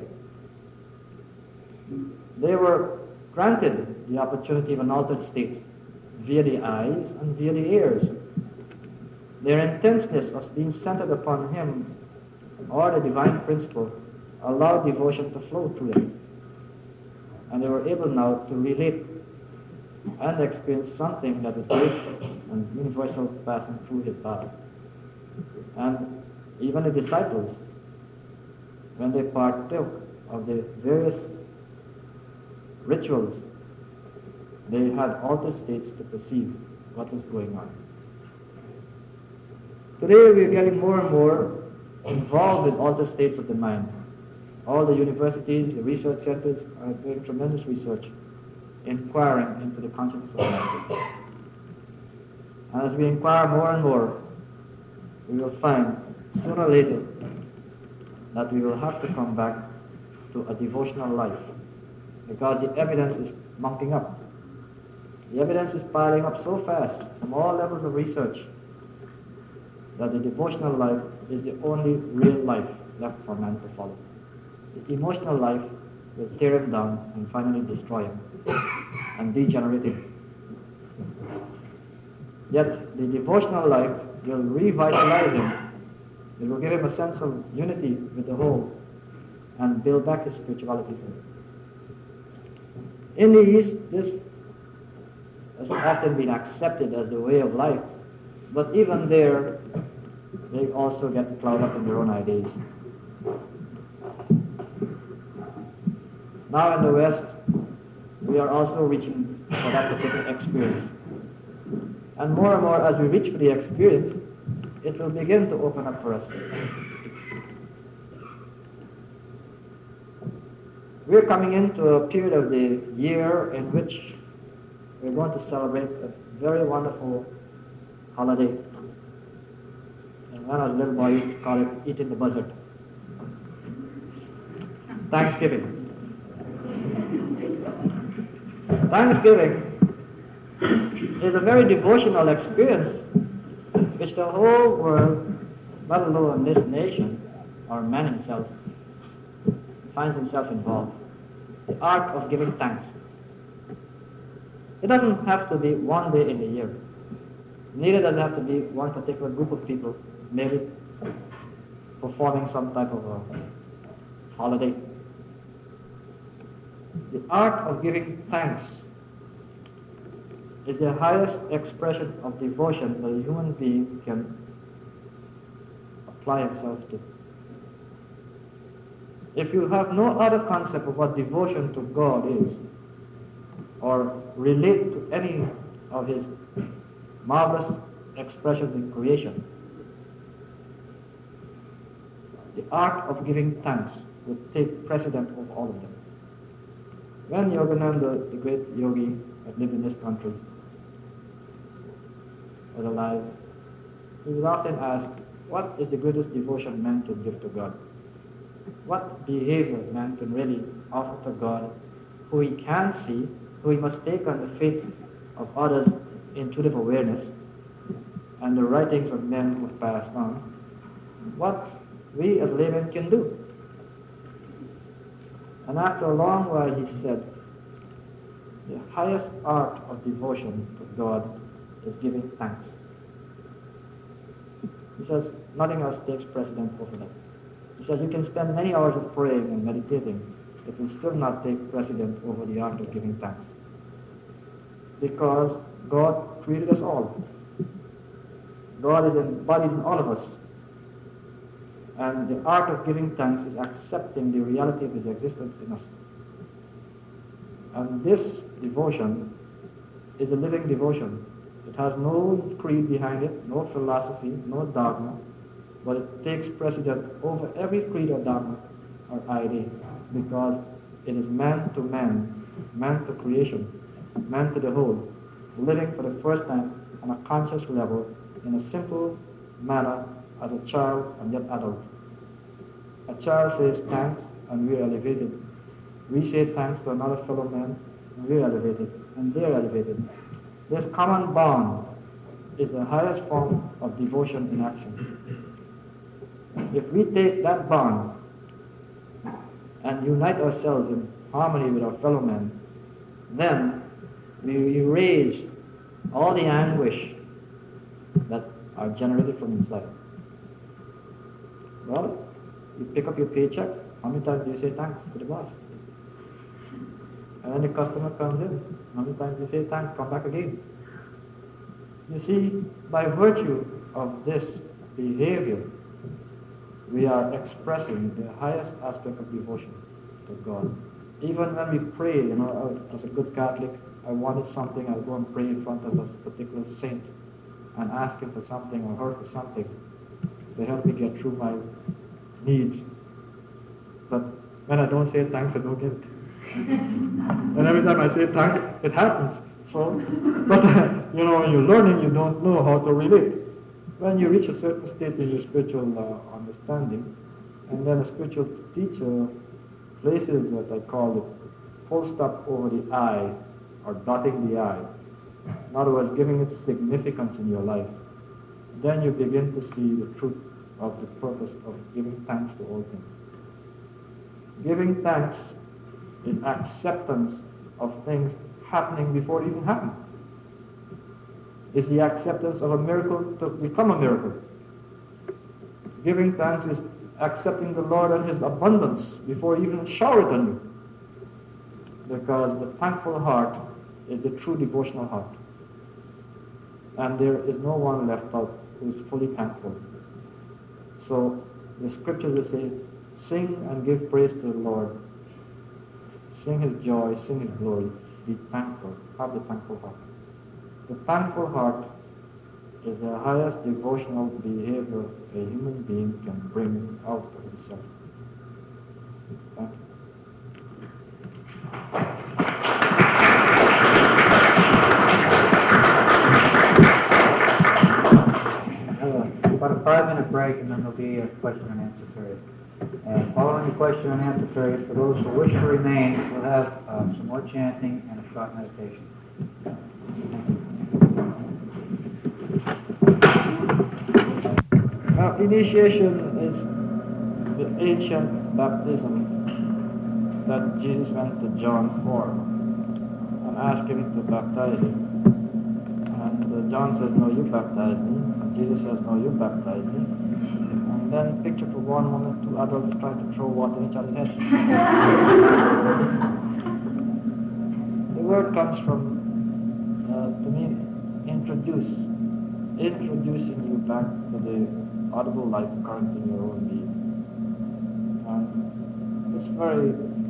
They were granted the opportunity of an altered state via the eyes and via the ears. Their intenseness of being centered upon Him or the divine principle allowed devotion to flow through them. And they were able now to relate and experience something that is great and universal passing through His body. And even the disciples, when they partook of the various rituals, they had altered states to perceive what was going on. Today we are getting more and more involved in altered states of the mind. All the universities, the research centers are doing tremendous research, inquiring into the consciousness of man. And as we inquire more and more, we will find sooner or later that we will have to come back to a devotional life, because the evidence is mounting up. The evidence is piling up so fast from all levels of research that the devotional life is the only real life left for man to follow. The emotional life will tear him down and finally destroy him and degenerate him. Yet the devotional life will revitalize him. It will give him a sense of unity with the whole and build back his spirituality. In the East, this has often been accepted as the way of life, but even there, they also get clouded up in their own ideas. Now in the West, we are also reaching for that particular experience. And more and more as we reach for the experience, it will begin to open up for us. We're coming into a period of the year in which we're going to celebrate a very wonderful holiday. And when I was a little boy, I used to call it eating the buzzard. Thanksgiving. Thanksgiving is a very devotional experience which the whole world, let alone this nation, or man himself, finds himself involved. The art of giving thanks. It doesn't have to be one day in the year. Neither does it have to be one particular group of people maybe performing some type of a holiday. The art of giving thanks is the highest expression of devotion that a human being can apply himself to. If you have no other concept of what devotion to God is, or relate to any of his marvelous expressions in creation, the art of giving thanks would take precedent of all of them. When Yogananda, the great yogi that lived in this country, was alive, he was often asked, what is the greatest devotion man can give to God? What behavior man can really offer to God, who he can see, who he must take on the faith of others' intuitive awareness and the writings of men who have passed on, what we as laymen can do. And after a long while he said, the highest art of devotion to God is giving thanks. He says, nothing else takes precedent over that. He says, you can spend many hours of praying and meditating, it will still not take precedent over the art of giving thanks. Because God created us all. God is embodied in all of us. And the art of giving thanks is accepting the reality of his existence in us. And this devotion is a living devotion. It has no creed behind it, no philosophy, no dogma, but it takes precedent over every creed or dogma or idea, because it is man to man, man to creation, man to the whole, living for the first time on a conscious level in a simple manner as a child and yet adult. A child says thanks and we are elevated. We say thanks to another fellow man and we are elevated, and they are elevated. This common bond is the highest form of devotion in action. If we take that bond and unite ourselves in harmony with our fellow men, then we erase all the anguish that are generated from inside. Well, you pick up your paycheck, how many times do you say thanks to the boss? And when the customer comes in, how many times do you say thanks, come back again? You see, by virtue of this behavior, we are expressing the highest aspect of devotion to God. Even when we pray, you know, as a good Catholic, I wanted something, I'll go and pray in front of a particular saint and ask him for something or her for something. They help me get through my needs. But when I don't say thanks, I don't get it. And every time I say thanks, it happens. So, but uh, you know, when you're learning, you don't know how to relate. When you reach a certain state in your spiritual uh, understanding, and then a spiritual teacher places what I call it full stop over the I, or dotting the I. In other words, giving it significance in your life. Then you begin to see the truth of the purpose of giving thanks to all things. Giving thanks is acceptance of things happening before it even happened. It's the acceptance of a miracle to become a miracle. Giving thanks is accepting the Lord and His abundance before He even shower it on you. Because the thankful heart is the true devotional heart. And there is no one left out who is fully thankful. So the scriptures say, sing and give praise to the Lord. Sing His joy, sing His glory. Be thankful. Have the thankful heart. The thankful heart is the highest devotional behavior a human being can bring out of himself. Thank you. About a five-minute break, and then there'll be a question and answer period. And following the question and answer period, for those who wish to remain, we'll have uh, some more chanting and a short meditation. Now, initiation is the ancient baptism that Jesus went to John for and asked him to baptize him. And uh, John says, no, you baptize me. And Jesus says, no, you baptize me. And then picture for one moment two adults trying to throw water in each other's head. The word comes from, uh, to me, introduce. Introducing you back to the audible life current in your own being. And it's very,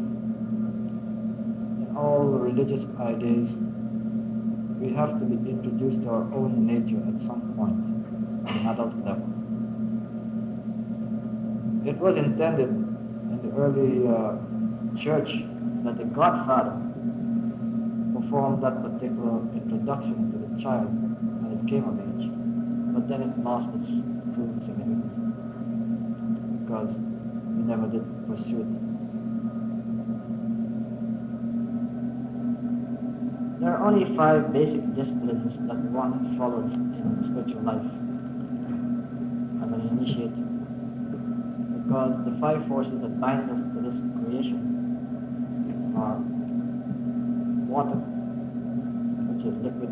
in all religious ideas, we have to be introduced to our own nature at some point on an adult level. It was intended in the early uh, church that the godfather performed that particular introduction to the child when it came of age. But then it lost its true significance because we never did pursue it. There are only five basic disciplines that one follows in spiritual life as an initiate, because the five forces that bind us to this creation are water, which is liquid,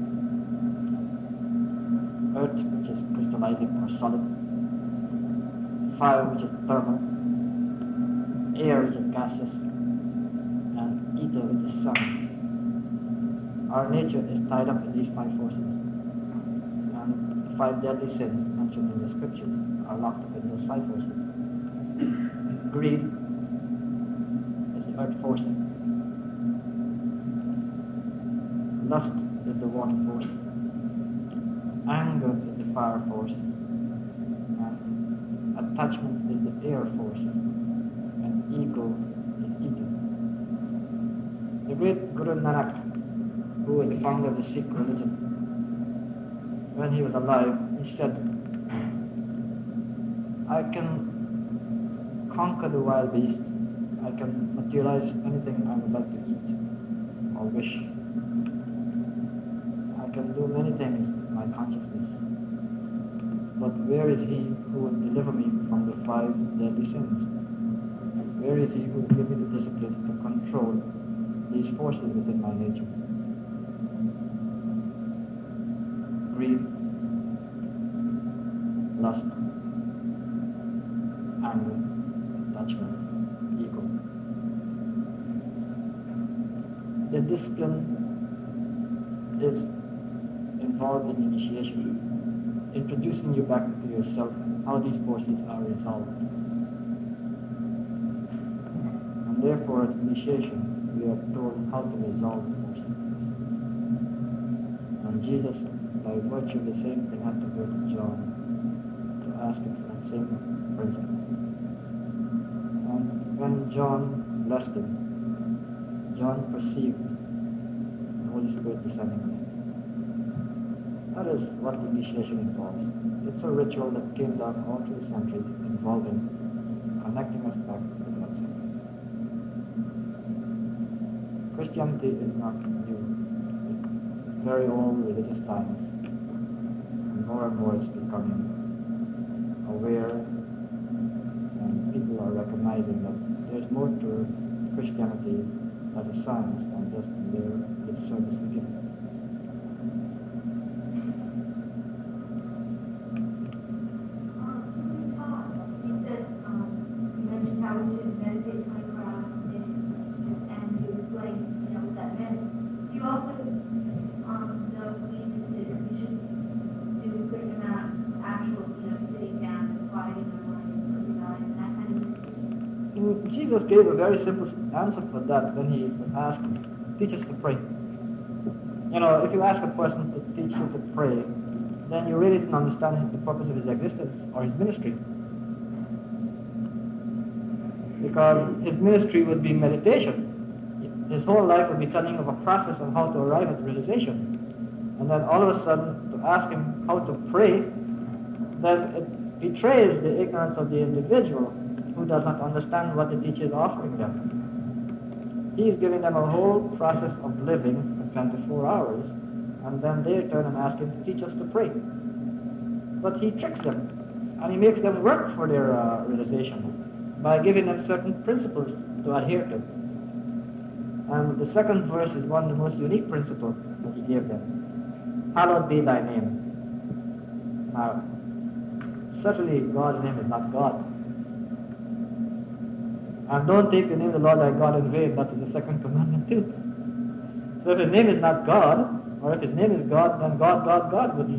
earth, which is crystallizing or solid, fire, which is thermal, air, which is gaseous, and ether, which is sun. Our nature is tied up in these five forces, and the five deadly sins mentioned in the scriptures are locked up in those five forces. Greed is the earth force. Lust is the water force. Anger is the fire force, and attachment is the air force, and ego is ether. The great Guru Nanak, who was the founder of the Sikh religion, when he was alive, he said, I can conquer the wild beast, I can materialize anything I would like to eat or wish. I can do many things in my consciousness. But where is he who will deliver me from the five deadly sins? Where is he who will give me the discipline to control these forces within my nature? Greed, lust, anger, attachment, ego. The discipline is involved in initiation, introducing you back to yourself, how these forces are resolved. And therefore, at initiation, we are told how to resolve the forces. And Jesus, by virtue of the same thing, had to go to John to asking for that same principle. And when John blessed him, John perceived the Holy Spirit descending on him. That is what initiation involves. It's a ritual that came down all through the centuries, involving connecting us back to the blood center. Christianity is not new. It's very old religious science. And more and more it's becoming aware, and people are recognizing that there's more to Christianity as a science than just mere lip service we give. Jesus gave a very simple answer for that when he was asked, teach us to pray. You know, if you ask a person to teach you to pray, then you really didn't understand the purpose of his existence or his ministry. Because his ministry would be meditation. His whole life would be telling of a process of how to arrive at realization. And then all of a sudden, to ask him how to pray, then it betrays the ignorance of the individual who does not understand what the teacher is offering them. He is giving them a whole process of living for twenty-four hours, and then they turn and ask him to teach us to pray. But he tricks them, and he makes them work for their uh, realization by giving them certain principles to adhere to. And the second verse is one of the most unique principles that he gave them. Hallowed be thy name. Now, certainly God's name is not God. And don't take the name of the Lord thy God in vain. That is the second commandment too. So if his name is not God, or if his name is God, then God, God, God would be.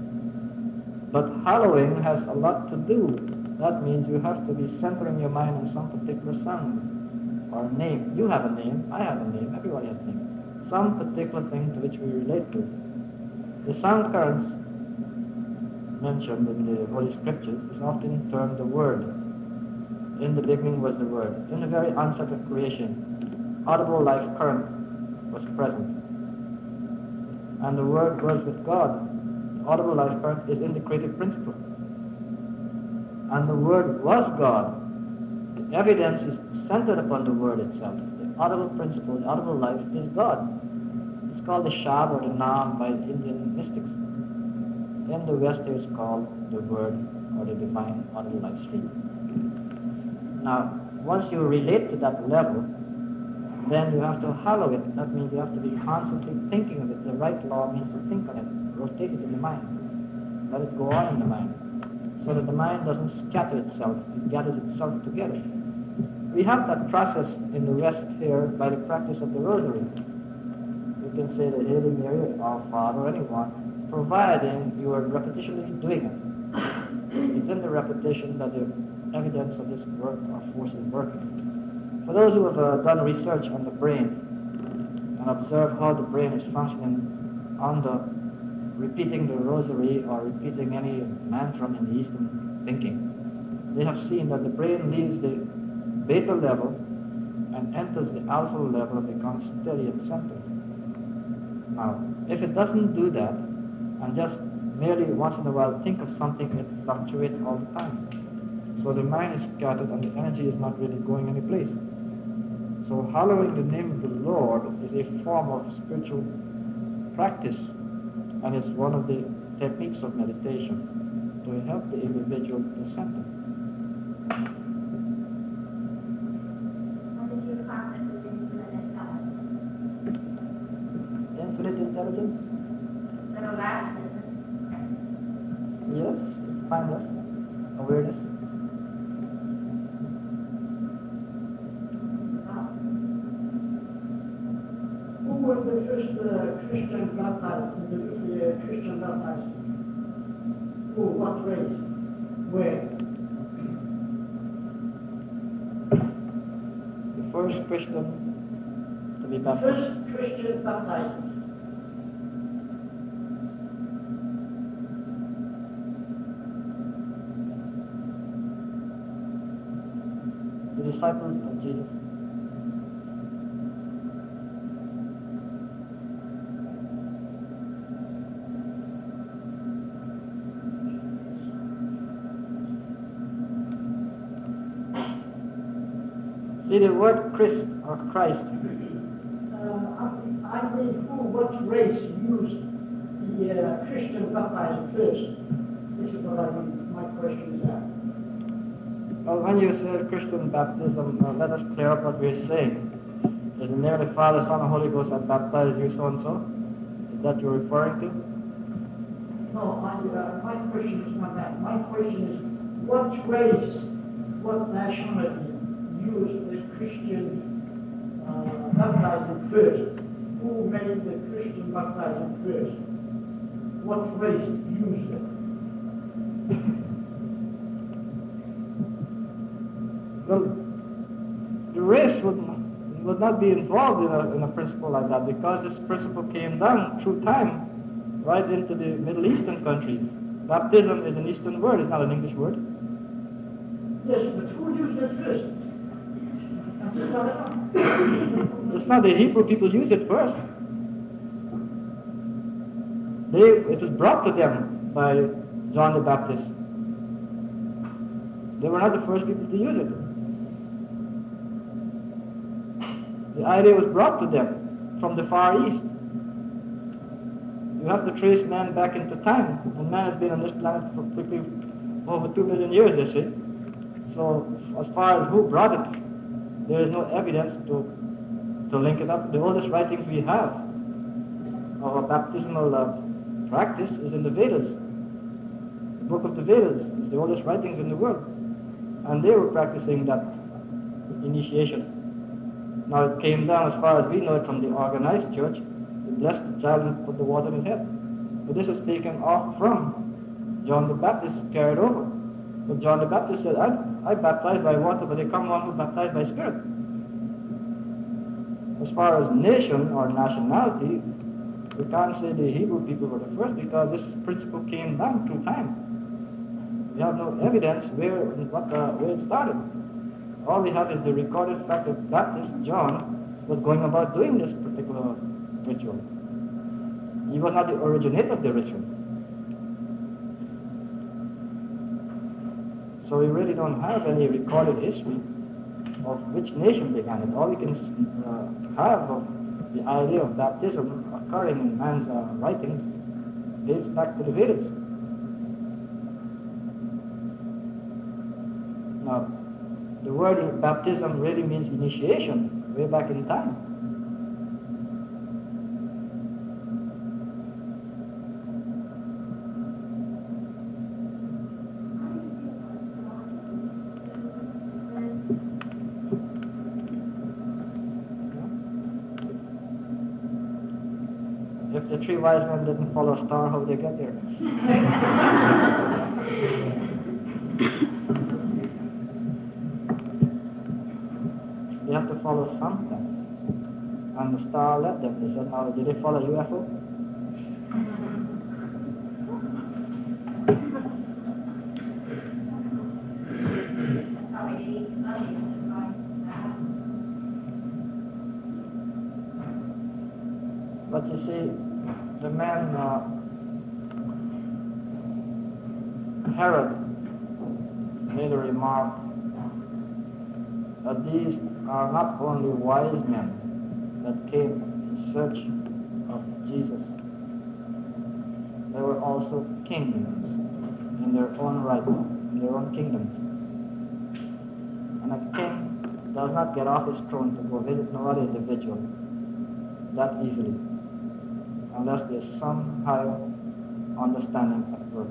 But hallowing has a lot to do. That means you have to be centering your mind on some particular sound or name. You have a name, I have a name, everybody has a name. Some particular thing to which we relate to. The sound currents mentioned in the Holy Scriptures is often termed the Word. In the beginning was the Word. In the very onset of creation, audible life current was present. And the Word was with God. The audible life current is in the creative principle. And the Word was God. The evidence is centered upon the Word itself. The audible principle, the audible life is God. It's called the Shab or the Naam by the Indian mystics. In the West it is called the Word or the divine audible life stream. Now, once you relate to that level, then you have to hallow it. That means you have to be constantly thinking of it. The right law means to think on it, rotate it in the mind, let it go on in the mind, so that the mind doesn't scatter itself, it gathers itself together. We have that process in the West here by the practice of the Rosary. You can say the Hail Mary or Our Father or anyone, providing you are repetitionally doing it. It's in the repetition that the evidence of this work or force is working. For those who have uh, done research on the brain and observed how the brain is functioning under repeating the rosary or repeating any mantra in the Eastern thinking, they have seen that the brain leaves the beta level and enters the alpha level and becomes steady and centered. Now, if it doesn't do that and just merely once in a while think of something, it fluctuates all the time. So the mind is scattered and the energy is not really going any place. So hallowing the name of the Lord is a form of spiritual practice, and it's one of the techniques of meditation to help the individual to center. What is your concept of infinite intelligence? Infinite intelligence? Everlasting. Yes, it's timeless. Awareness. Who was the first uh, Christian baptized, the uh, Christian baptized? Who, what race? Where? The first Christian to be The baptized. first Christian baptized. disciples of Jesus. See the word Christ or Christ. Uh, I I mean, who, what race used the uh, Christian baptizer first? This is what I mean, my question is that. Well, when you say Christian baptism, uh, let us clear up what we're saying. Is the name of the Father, Son, and Holy Ghost that baptized you so and so? Is that you're referring to? No, my, uh, my question is not that. My question is, what race, what nationality used the Christian uh, baptizing first? Who made the Christian baptizing first? What race used it? Well, the race would, would not be involved in a, in a principle like that, because this principle came down through time right into the Middle Eastern countries. Baptism is an Eastern word, it's not an English word. Yes, but who used it first? It's not the Hebrew people use it first. They, it was brought to them by John the Baptist. They were not the first people to use it. The idea was brought to them from the Far East. You have to trace man back into time, and man has been on this planet for quickly over two million years, they say. So, as far as who brought it, there is no evidence to to link it up. The oldest writings we have of a baptismal uh, practice is in the Vedas. The book of the Vedas is the oldest writings in the world, and they were practicing that initiation. Now it came down, as far as we know it, from the organized church. They blessed the child and put the water in his head. But this was taken off from John the Baptist, carried over. But John the Baptist said, I, I baptize by water, but they come one who baptized by spirit. As far as nation or nationality, we can't say the Hebrew people were the first, because this principle came down through time. We have no evidence where, what, uh, where it started. All we have is the recorded fact that Baptist John was going about doing this particular ritual. He was not the originator of the ritual. So we really don't have any recorded history of which nation began it. All we can uh, have of the idea of baptism occurring in man's uh, writings dates back to the Vedas. Now, the word baptism really means initiation, way back in time. If the three wise men didn't follow a star, how would they get there? They have to follow something. And the star led them. They said, now, did they follow a U F O? That's how we need to study and find that. But you see, the man uh, Herod made a remark that these are not only wise men that came in search of Jesus, they were also kings in their own right, in their own kingdoms. And a king does not get off his throne to go visit no other individual that easily, unless there's some higher understanding at work.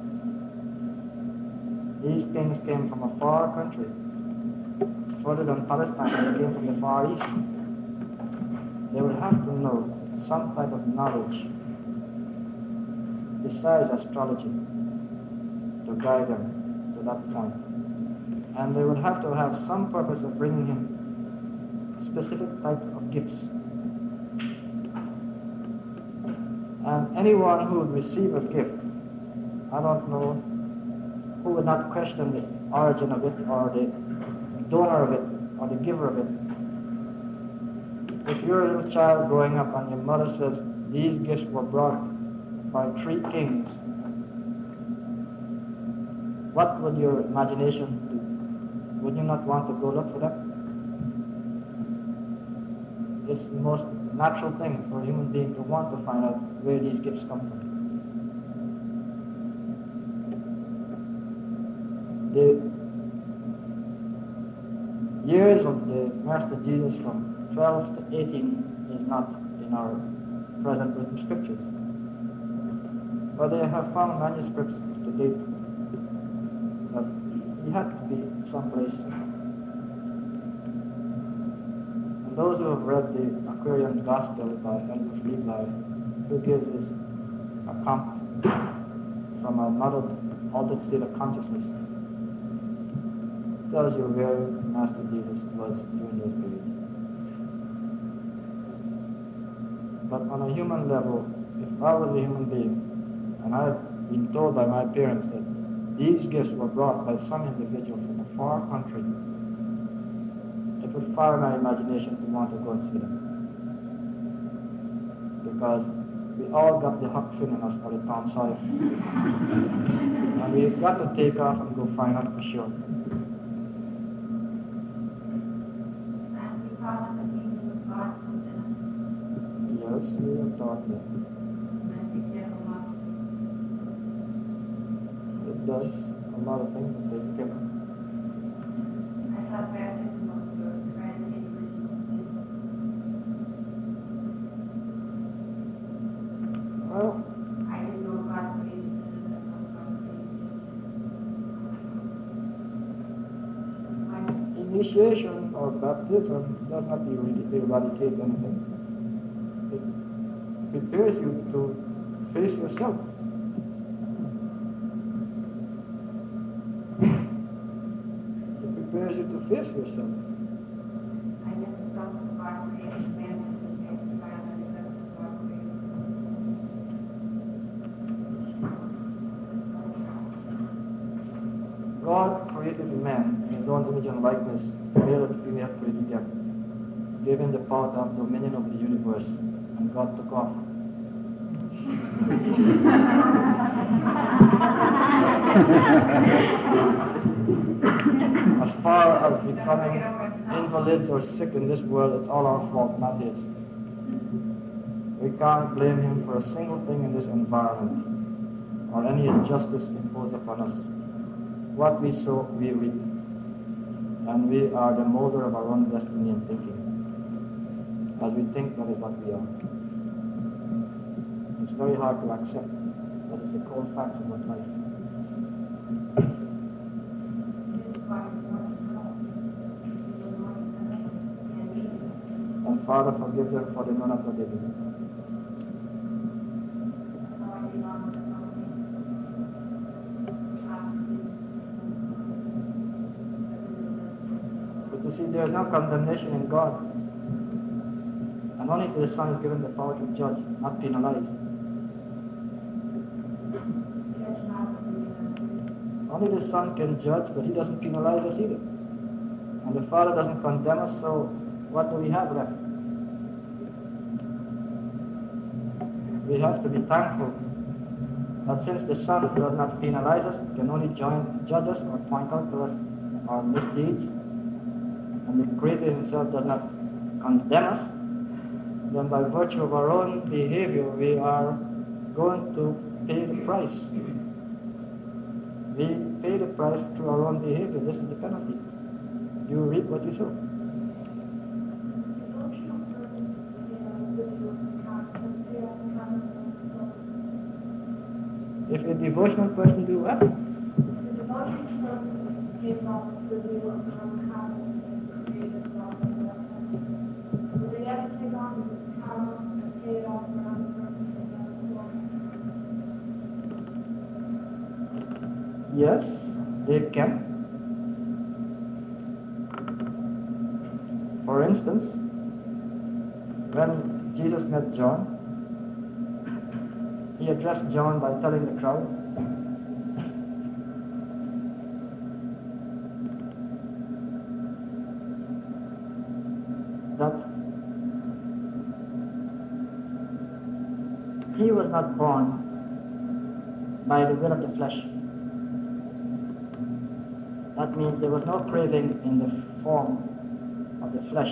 These kings came from a far country, further than Palestine. They came from the Far East. They would have to know some type of knowledge besides astrology to guide them to that point. And they would have to have some purpose of bringing him specific type of gifts. And anyone who would receive a gift, I don't know who would not question the origin of it or the donor of it or the giver of it. If you're a little child growing up and your mother says, these gifts were brought by three kings, what would your imagination do? Would you not want to go look for them? It's the most natural thing for a human being to want to find out where these gifts come from. The years of the Master Jesus from twelve to eighteen is not in our present written scriptures. But they have found manuscripts to date that he had to be someplace. And those who have read the Aquarian Gospel by Elvis Levi, who gives his account from another altered state of consciousness, tells you where Master Jesus was during those periods. But on a human level, if I was a human being, and I had been told by my parents that these gifts were brought by some individual from a far country, it would fire my imagination to want to go and see them. Because we all got the Huck Finn in us for the Tom Sawyer. And we've got to take off and go find out for sure. Yes, we have taught that. It does. A lot of things it takes care of. I thought baptism was your translated original sin. Well, I didn't know about the basis of the initiation or baptism does not er- eradicate anything. It prepares you to face yourself. It prepares you to face yourself. I guess it's something about creation, man, and man, and man, about creation. God created man in his own image and likeness, male and female created them, gave him the power to have dominion over the universe, and God took off. As far as becoming invalids or sick in this world, it's all our fault, not his. We can't blame him for a single thing in this environment, or any injustice imposed upon us. What we sow, we reap. And we are the molder of our own destiny and thinking, as we think that is what we are. It's very hard to accept, but it's the cold facts about life. And Father, forgive them, for they know not what they do. But you see, there is no condemnation in God. And only to the Son is given the power to judge, not penalize. Only the Son can judge, but he doesn't penalize us either. And the Father doesn't condemn us, so what do we have left? We have to be thankful that since the Son does not penalize us, can only join, judge us or point out to us our misdeeds, and the Creator himself does not condemn us, then by virtue of our own behavior, we are going to pay the price. We pay the price through our own behavior. This is the penalty. You reap what you sow. If a devotional person do what? The devotional person gives off the view of karma and created God. Will they ever take on this karma and pay it off for another person? Yes, they can. For instance, when Jesus met John, he addressed John by telling the crowd, not born by the will of the flesh. That means there was no craving in the form of the flesh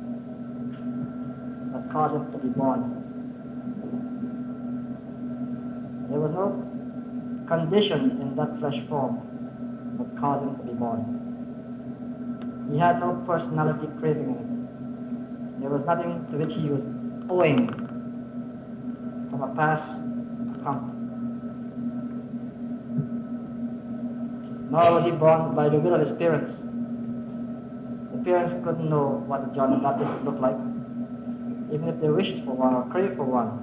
that caused him to be born. There was no condition in that flesh form that caused him to be born. He had no personality craving in it. There was nothing to which he was owing from a past account. Nor was he born by the will of his parents. The parents couldn't know what John the Baptist would look like, even if they wished for one or craved for one.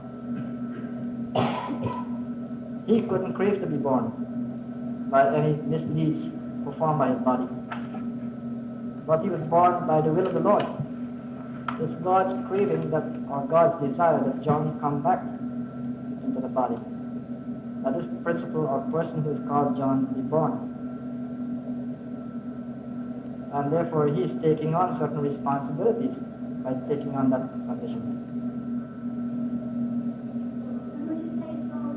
He couldn't crave to be born by any misdeeds performed by his body. But he was born by the will of the Lord. It's God's craving that, or God's desire that John come back into the body. That this principle or person who is called John be born. And therefore he is taking on certain responsibilities by taking on that condition. Would you say so?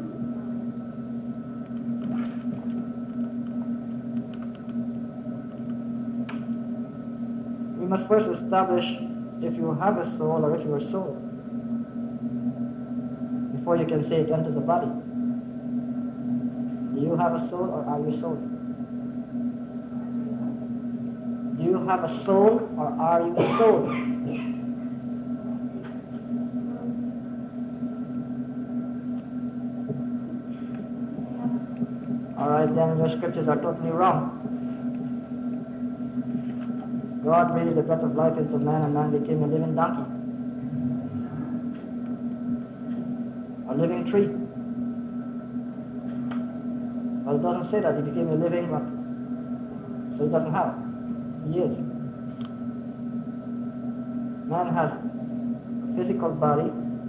We must first establish if you have a soul or if you are soul, before you can say it enters the body. Do you have a soul or are you soul? Do you have a soul or are you a soul? Alright, then your scriptures are totally wrong. God breathed the breath of life into man and man became a living donkey. A living tree. Well, it doesn't say that. He became a living what? So he doesn't have. He is. Man has a physical body,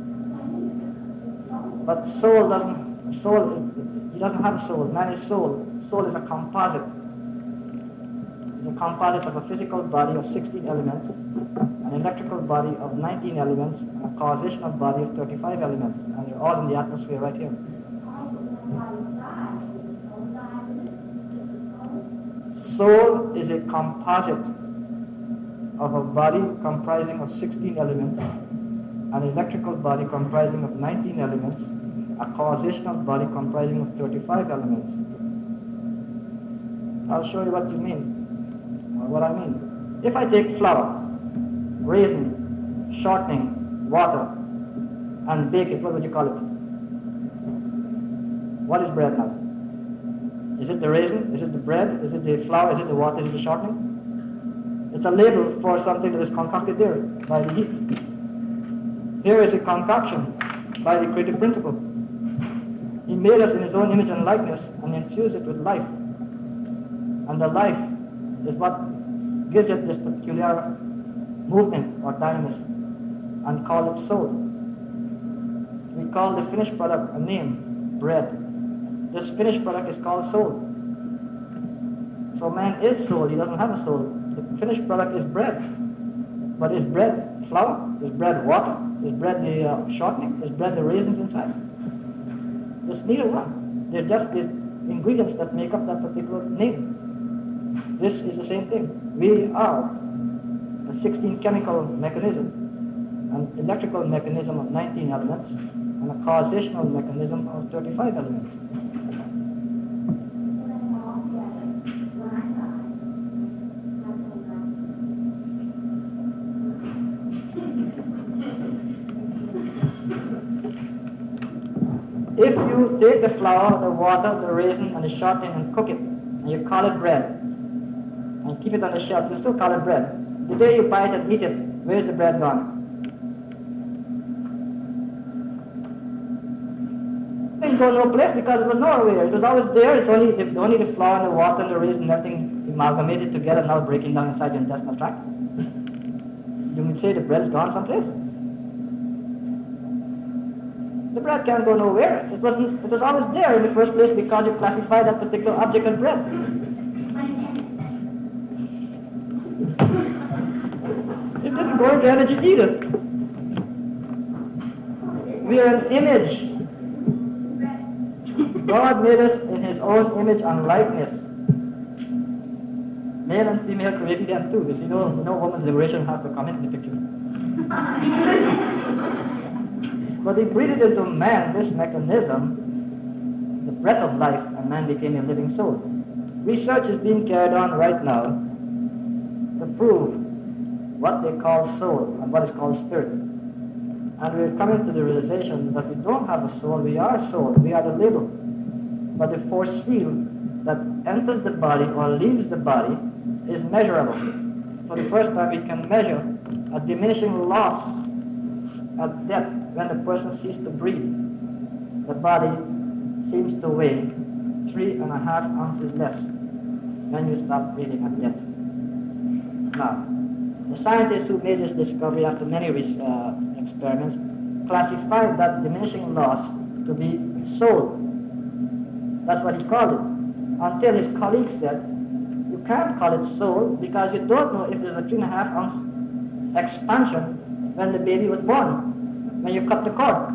but soul doesn't, soul, he doesn't have a soul. Man is soul. Soul is a composite. It's a composite of a physical body of sixteen elements, an electrical body of nineteen elements, and a causational body of thirty-five elements. And they're all in the atmosphere right here. Soul is a composite of a body comprising of sixteen elements, an electrical body comprising of nineteen elements, a causational body comprising of thirty-five elements. I'll show you what you mean, or what I mean. If I take flour, raisin, shortening, water, and bake it, what would you call it? What is bread now? Is it the raisin? Is it the bread? Is it the flour? Is it the water? Is it the shortening? It's a label for something that is concocted there by the heat. Here is a concoction by the creative principle. He made us in his own image and likeness and infused it with life. And the life is what gives it this peculiar movement or dynamism, and call it soul. We call the finished product a name, bread. This finished product is called soul. So man is soul, he doesn't have a soul. The finished product is bread. But is bread flour? Is bread water? Is bread the uh, shortening? Is bread the raisins inside? It's neither one. They're just the ingredients that make up that particular name. This is the same thing. We are a sixteen chemical mechanism, an electrical mechanism of nineteen elements, and a causational mechanism of thirty-five elements. If you take the flour, the water, the raisin, and the shortening and cook it, and you call it bread, and keep it on the shelf, you still call it bread. The day you buy it and eat it, where's the bread gone? It didn't go no place because it was nowhere. It was always there. It's only the, only the flour and the water and the raisin and everything amalgamated together, now breaking down inside the intestinal tract. You would say the bread is gone someplace? The bread can't go nowhere. It wasn't. It was always there in the first place because you classify that particular object as bread. It didn't go into energy either. We are an image God made us in His own image and likeness. Male and female created them too. You see, no, no woman's liberation have to come into the picture. But He breathed into man this mechanism, the breath of life, and man became a living soul. Research is being carried on right now to prove what they call soul and what is called spirit. And we're coming to the realization that we don't have a soul, we are soul, we are the label. But the force field that enters the body or leaves the body is measurable. For the first time we can measure a diminishing loss at death when the person ceases to breathe. The body seems to weigh three and a half ounces less when you stop breathing at death. Now, the scientists who made this discovery after many uh, experiments classified that diminishing loss to be soul. That's what he called it. Until his colleagues said, you can't call it soul because you don't know if there's a three and a half ounce expansion when the baby was born, when you cut the cord.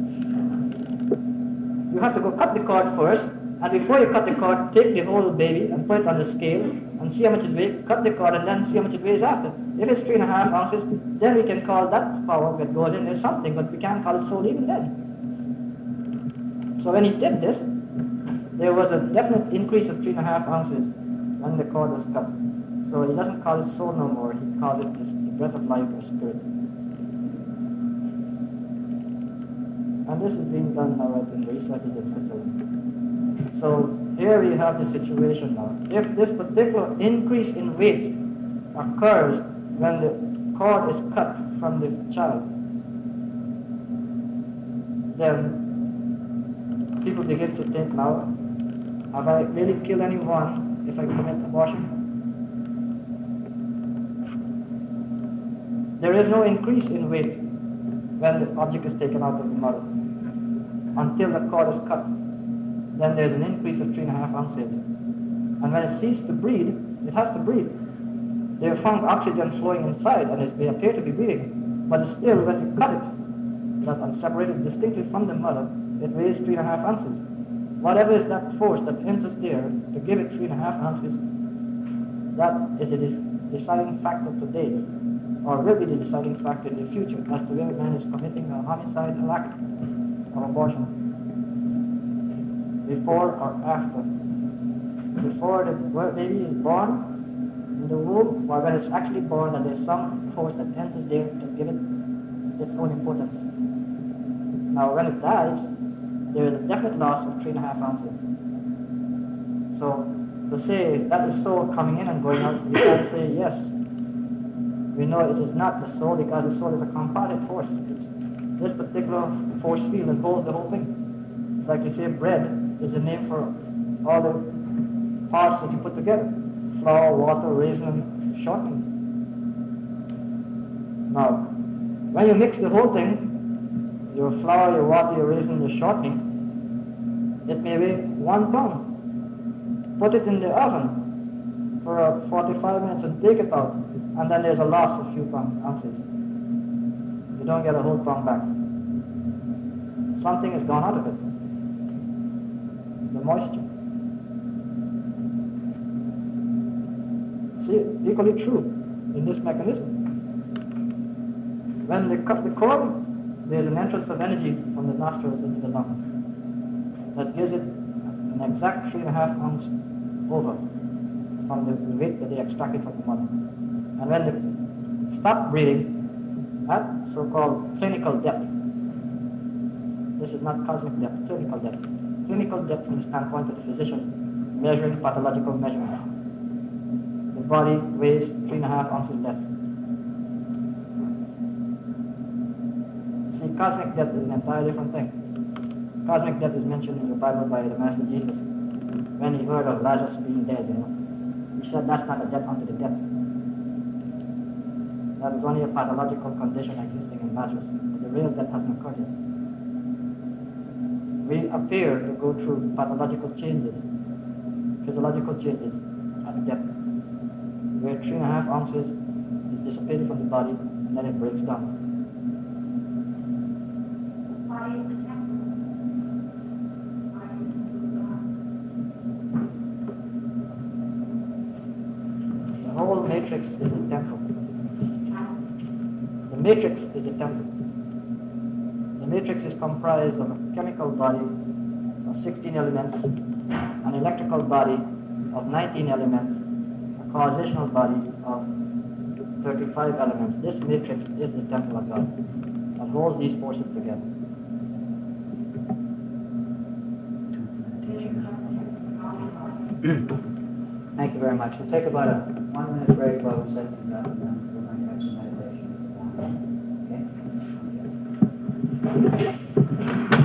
You have to go cut the cord first, and before you cut the cord, take the whole baby and put it on the scale and see how much it weighs, cut the cord and then see how much it weighs after. If it's three and a half ounces, then we can call that power that goes in as something, but we can't call it soul even then. So when he did this, there was a definite increase of three and a half ounces when the cord was cut. So he doesn't call it soul no more, he calls it this, the breath of life or spirit. And this is being done now right in researches in Switzerland. So here we have the situation now. If this particular increase in weight occurs when the cord is cut from the child, then people begin to think now, have I really killed anyone if I commit abortion? There is no increase in weight when the object is taken out of the mother until the cord is cut. Then there's an increase of three and a half ounces. And when it ceases to breathe, it has to breathe. They have found oxygen flowing inside, and it, they appear to be breathing. But still, when you cut it, that and separate it distinctly from the mother, it weighs three and a half ounces. Whatever is that force that enters there to give it three and a half ounces, that is the deciding factor today, or will be the deciding factor in the future as to whether man is committing a homicidal act of abortion, before or after. Before the baby is born in the womb, or when it's actually born, and there's some force that enters there to give it its own importance. Now, when it dies, there is a definite loss of three and a half ounces. So, to say that is soul coming in and going out, you can't say yes. We know it is not the soul because the soul is a composite force. It's this particular force field that holds the whole thing. It's like you say bread is a name for all the parts that you put together. Flour, water, raisin, shortening. Now, when you mix the whole thing, your flour, your water, your raisin, your shortening, it may weigh one pound. Put it in the oven for uh, forty-five minutes and take it out, and then there's a loss of a few pound ounces. You don't get a whole pound back. Something has gone out of it. The moisture. See, equally true in this mechanism. When they cut the cord, there's an entrance of energy from the nostrils into the lungs that gives it an exact three and a half ounce over from the weight that they extracted from the mother. And when they stop breathing at so-called clinical depth, this is not cosmic depth, clinical depth. Clinical depth from the standpoint of the physician measuring pathological measurements. The body weighs three and a half ounces less. See, cosmic depth is an entirely different thing. Cosmic depth is mentioned in the Bible by the Master Jesus. When he heard of Lazarus being dead, you know, he said that's not a death unto the death. That is only a pathological condition existing in Lazarus. The real death hasn't occurred yet. We appear to go through pathological changes, physiological changes at death, where three and a half ounces is dissipated from the body and then it breaks down. matrix is the temple. The matrix is the temple. The matrix is comprised of a chemical body of sixteen elements, an electrical body of nineteen elements, a causational body of thirty-five elements. This matrix is the temple of God that holds these forces together. Thank you very much. We'll take about a one-minute break while we set things up, and then we're going to have some meditation. Okay?